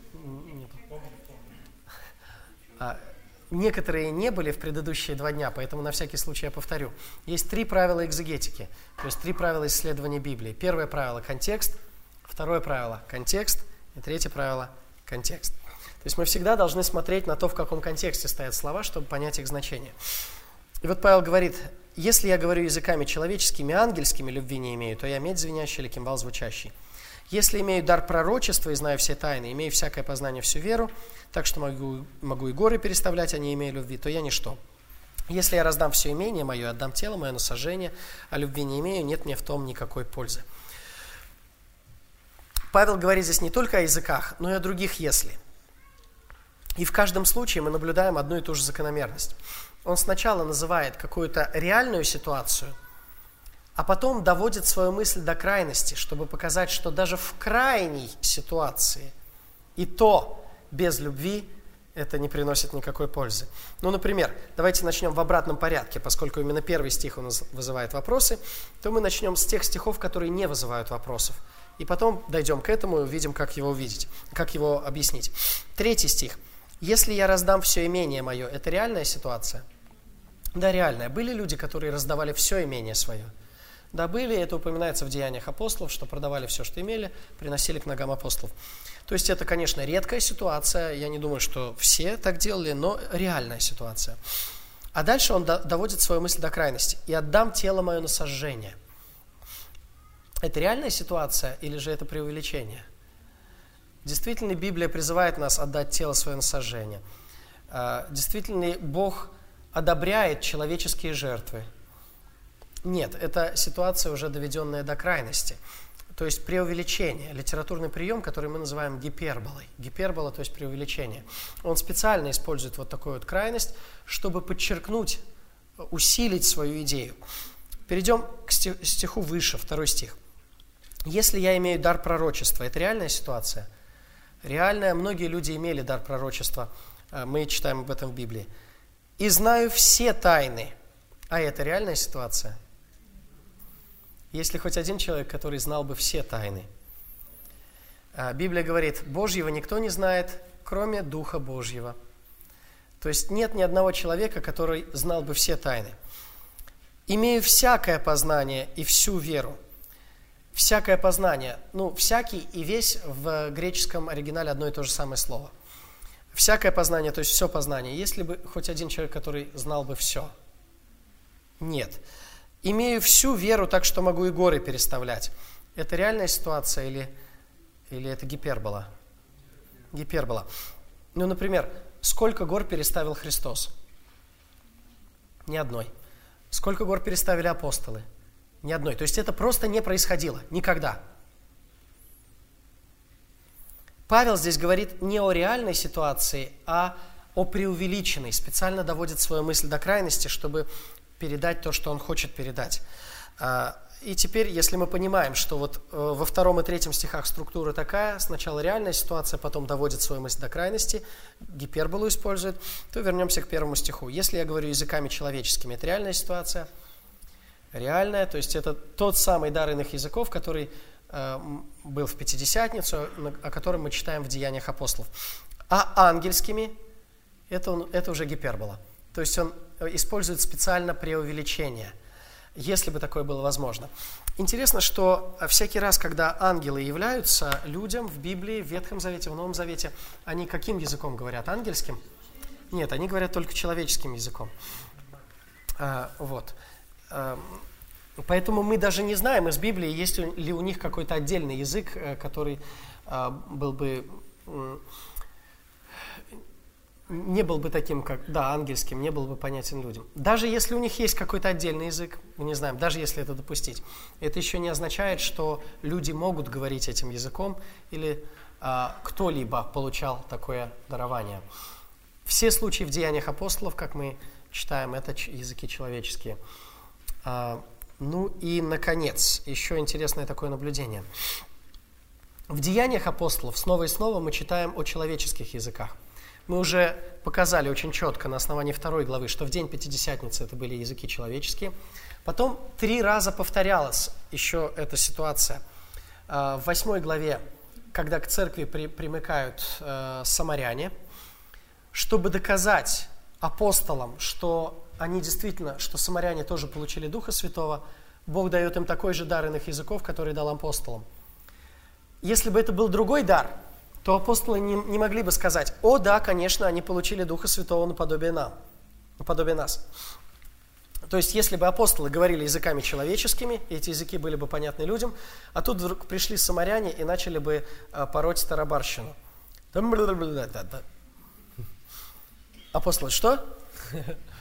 Некоторые не были в предыдущие 2 дня, поэтому на всякий случай я повторю. Есть 3 правила экзегетики, то есть 3 правила исследования Библии. Первое правило – контекст, второе правило – контекст, и третье правило – контекст. То есть мы всегда должны смотреть на то, в каком контексте стоят слова, чтобы понять их значение. И вот Павел говорит, если я говорю языками человеческими, ангельскими, любви не имею, то я медь звенящий или кимвал звучащий. Если имею дар пророчества и знаю все тайны, имею всякое познание, всю веру, так что могу и горы переставлять, а не имею любви, то я ничто. Если я раздам все имение мое, отдам тело мое на сожжение, а любви не имею, нет мне в том никакой пользы. Павел говорит здесь не только о языках, но и о других «если». И в каждом случае мы наблюдаем одну и ту же закономерность. Он сначала называет какую-то реальную ситуацию, а потом доводит свою мысль до крайности, чтобы показать, что даже в крайней ситуации и то без любви это не приносит никакой пользы. Ну, например, давайте начнем в обратном порядке, поскольку именно первый стих у нас вызывает вопросы, то мы начнем с тех стихов, которые не вызывают вопросов. И потом дойдем к этому и увидим, как его увидеть, как его объяснить. 3 стих. «Если я раздам все имение мое», это реальная ситуация? Да, реальная. Были люди, которые раздавали все имение свое? Да, были. Это упоминается в Деяниях апостолов, что продавали все, что имели, приносили к ногам апостолов. То есть это, конечно, редкая ситуация. Я не думаю, что все так делали, но реальная ситуация. А дальше он доводит свою мысль до крайности. «И отдам тело мое на сожжение». Это реальная ситуация или же это преувеличение? Действительно, Библия призывает нас отдать тело свое на сожжение. Действительно, Бог одобряет человеческие жертвы. Нет, это ситуация, уже доведенная до крайности. То есть преувеличение, литературный прием, который мы называем гиперболой. Гипербола, то есть преувеличение. Он специально использует вот такую вот крайность, чтобы подчеркнуть, усилить свою идею. Перейдем к стиху выше, 2 стих. «Если я имею дар пророчества», это реальная ситуация? Реальная, многие люди имели дар пророчества, мы читаем об этом в Библии. «И знаю все тайны», а это реальная ситуация? Есть ли хоть один человек, который знал бы все тайны? Библия говорит, Божьего никто не знает, кроме Духа Божьего. То есть нет ни одного человека, который знал бы все тайны. «Имею всякое познание и всю веру». Всякое познание. Всякий и весь в греческом оригинале одно и то же самое слово. Всякое познание, то есть все познание. Есть ли бы хоть один человек, который знал бы все? Нет. «Имею всю веру, так что могу и горы переставлять». Это реальная ситуация или это гипербола? Гипербола. Например, сколько гор переставил Христос? Ни одной. Сколько гор переставили апостолы? Ни одной. То есть это просто не происходило. Никогда. Павел здесь говорит не о реальной ситуации, а о преувеличенной. Специально доводит свою мысль до крайности, чтобы передать то, что он хочет передать. И теперь, если мы понимаем, что вот во 2 и 3 стихах структура такая, сначала реальная ситуация, потом доводит свою мысль до крайности, гиперболу использует, то вернемся к 1 стиху. Если я говорю языками человеческими, это реальная ситуация? Реальная, то есть это тот самый дар иных языков, который был в Пятидесятницу, о котором мы читаем в Деяниях апостолов. А ангельскими это уже гипербола. То есть он использует специально преувеличение, если бы такое было возможно. Интересно, что всякий раз, когда ангелы являются людям в Библии, в Ветхом Завете, в Новом Завете, они каким языком говорят? Ангельским? Нет, они говорят только человеческим языком. Поэтому мы даже не знаем из Библии, есть ли у них какой-то отдельный язык, который был бы... не был бы таким, как, ангельским, не был бы понятен людям. Даже если у них есть какой-то отдельный язык, мы не знаем, даже если это допустить, это еще не означает, что люди могут говорить этим языком или кто-либо получал такое дарование. Все случаи в Деяниях апостолов, как мы читаем, это языки человеческие. И, наконец, еще интересное такое наблюдение. В Деяниях апостолов снова и снова мы читаем о человеческих языках. Мы уже показали очень четко на основании 2 главы, что в день Пятидесятницы это были языки человеческие. Потом 3 раза повторялась еще эта ситуация. В 8 главе, когда к церкви примыкают самаряне, чтобы доказать апостолам, что они действительно, что самаряне тоже получили Духа Святого, Бог дает им такой же дар иных языков, который дал апостолам. Если бы это был другой дар, то апостолы не могли бы сказать, о да, конечно, они получили Духа Святого наподобие нас. То есть, если бы апостолы говорили языками человеческими, эти языки были бы понятны людям, а тут вдруг пришли самаряне и начали бы пороть тарабарщину. Апостолы, что?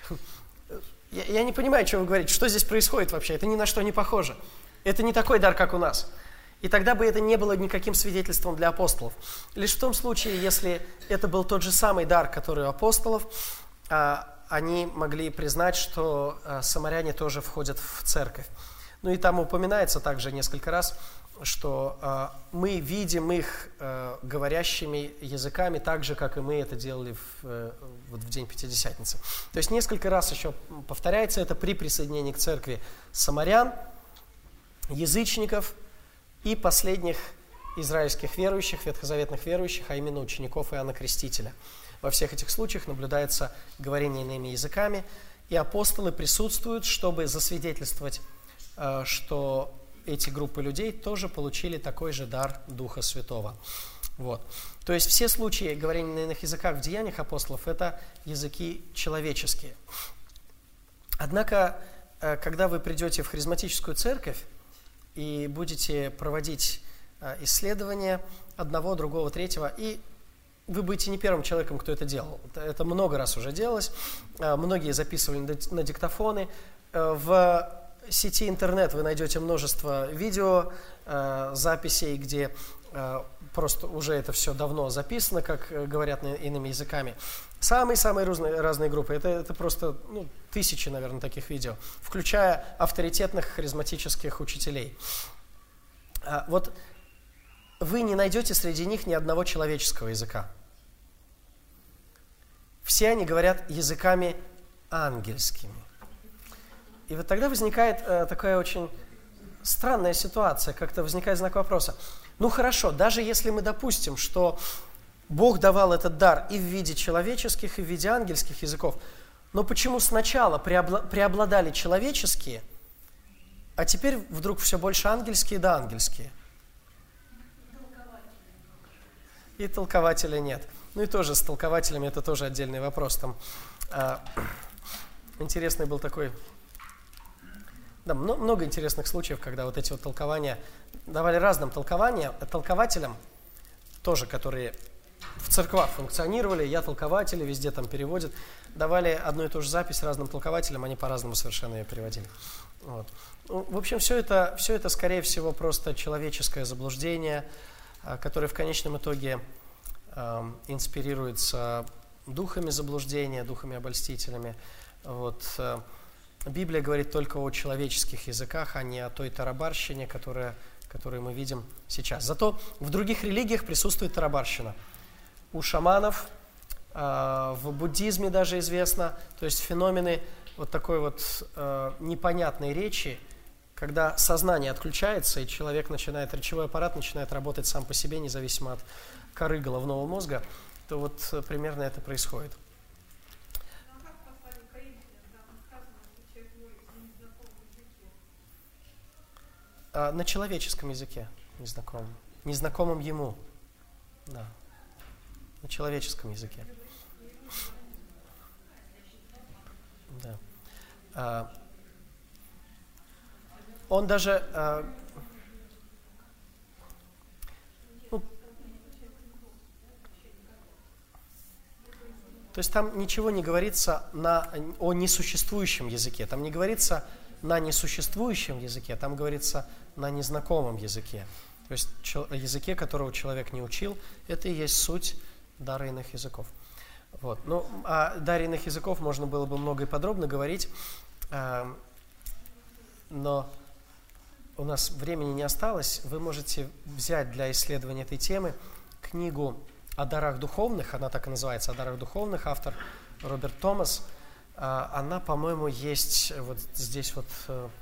Я не понимаю, что вы говорите, что здесь происходит вообще, это ни на что не похоже. Это не такой дар, как у нас. И тогда бы это не было никаким свидетельством для апостолов. Лишь в том случае, если это был тот же самый дар, который у апостолов, они могли признать, что самаряне тоже входят в церковь. Ну и там упоминается также несколько раз, что мы видим их говорящими языками так же, как и мы это делали в день Пятидесятницы. То есть несколько раз еще повторяется это при присоединении к церкви самарян, язычников и последних израильских верующих, ветхозаветных верующих, а именно учеников Иоанна Крестителя. Во всех этих случаях наблюдается говорение иными языками, и апостолы присутствуют, чтобы засвидетельствовать, что эти группы людей тоже получили такой же дар Духа Святого. Вот. То есть все случаи говорения на иных языках в деяниях апостолов – это языки человеческие. Однако, когда вы придете в харизматическую церковь и будете проводить исследования одного, другого, третьего, и вы будете не первым человеком, кто это делал. Это много раз уже делалось. Многие записывали на диктофоны. В сети интернет вы найдете множество видео, записей, где просто уже это все давно записано, как говорят иными языками. Самые-самые разные группы. Это просто тысячи, наверное, таких видео, включая авторитетных харизматических учителей. Вот вы не найдете среди них ни одного человеческого языка. Все они говорят языками ангельскими. И вот тогда возникает такая очень странная ситуация, как-то возникает знак вопроса. Ну хорошо, даже если мы допустим, что Бог давал этот дар и в виде человеческих, и в виде ангельских языков, но почему сначала преобладали человеческие, а теперь вдруг все больше ангельские да ангельские? И толкователя нет. Ну и тоже с толкователями это тоже отдельный вопрос. Там интересный был такой... Да, много интересных случаев, когда вот эти вот толкования давали разным толкователям, тоже, которые в церквах функционировали, я толкователи, везде там переводят, давали одну и ту же запись разным толкователям, они по-разному совершенно ее переводили. Вот. Ну, в общем, все это, скорее всего, просто человеческое заблуждение, которое в конечном итоге инспирируется духами заблуждения, духами-обольстителями. Вот. Библия говорит только о человеческих языках, а не о той тарабарщине, которую мы видим сейчас. Зато в других религиях присутствует тарабарщина. У шаманов, в буддизме даже известно, то есть феномены вот такой вот непонятной речи, когда сознание отключается, и речевой аппарат начинает работать сам по себе, независимо от коры головного мозга, то вот примерно это происходит. На человеческом языке, незнакомом ему, да, на человеческом языке. Да. Он даже, то есть там ничего не говорится о несуществующем языке, там не говорится на несуществующем языке, там говорится на незнакомом языке. То есть языке, которого человек не учил, это и есть суть дара иных языков. Вот. Ну, о даре иных языков можно было бы много и подробно говорить, но у нас времени не осталось. Вы можете взять для исследования этой темы книгу о дарах духовных, она так и называется, о дарах духовных, автор Роберт Томас. Она, по-моему, есть вот здесь вот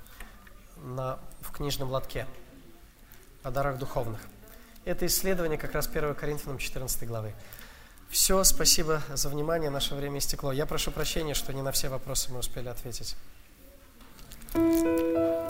в книжном лотке о дарах духовных. Это исследование как раз 1 Коринфянам 14 главы. Все, спасибо за внимание, наше время истекло. Я прошу прощения, что не на все вопросы мы успели ответить.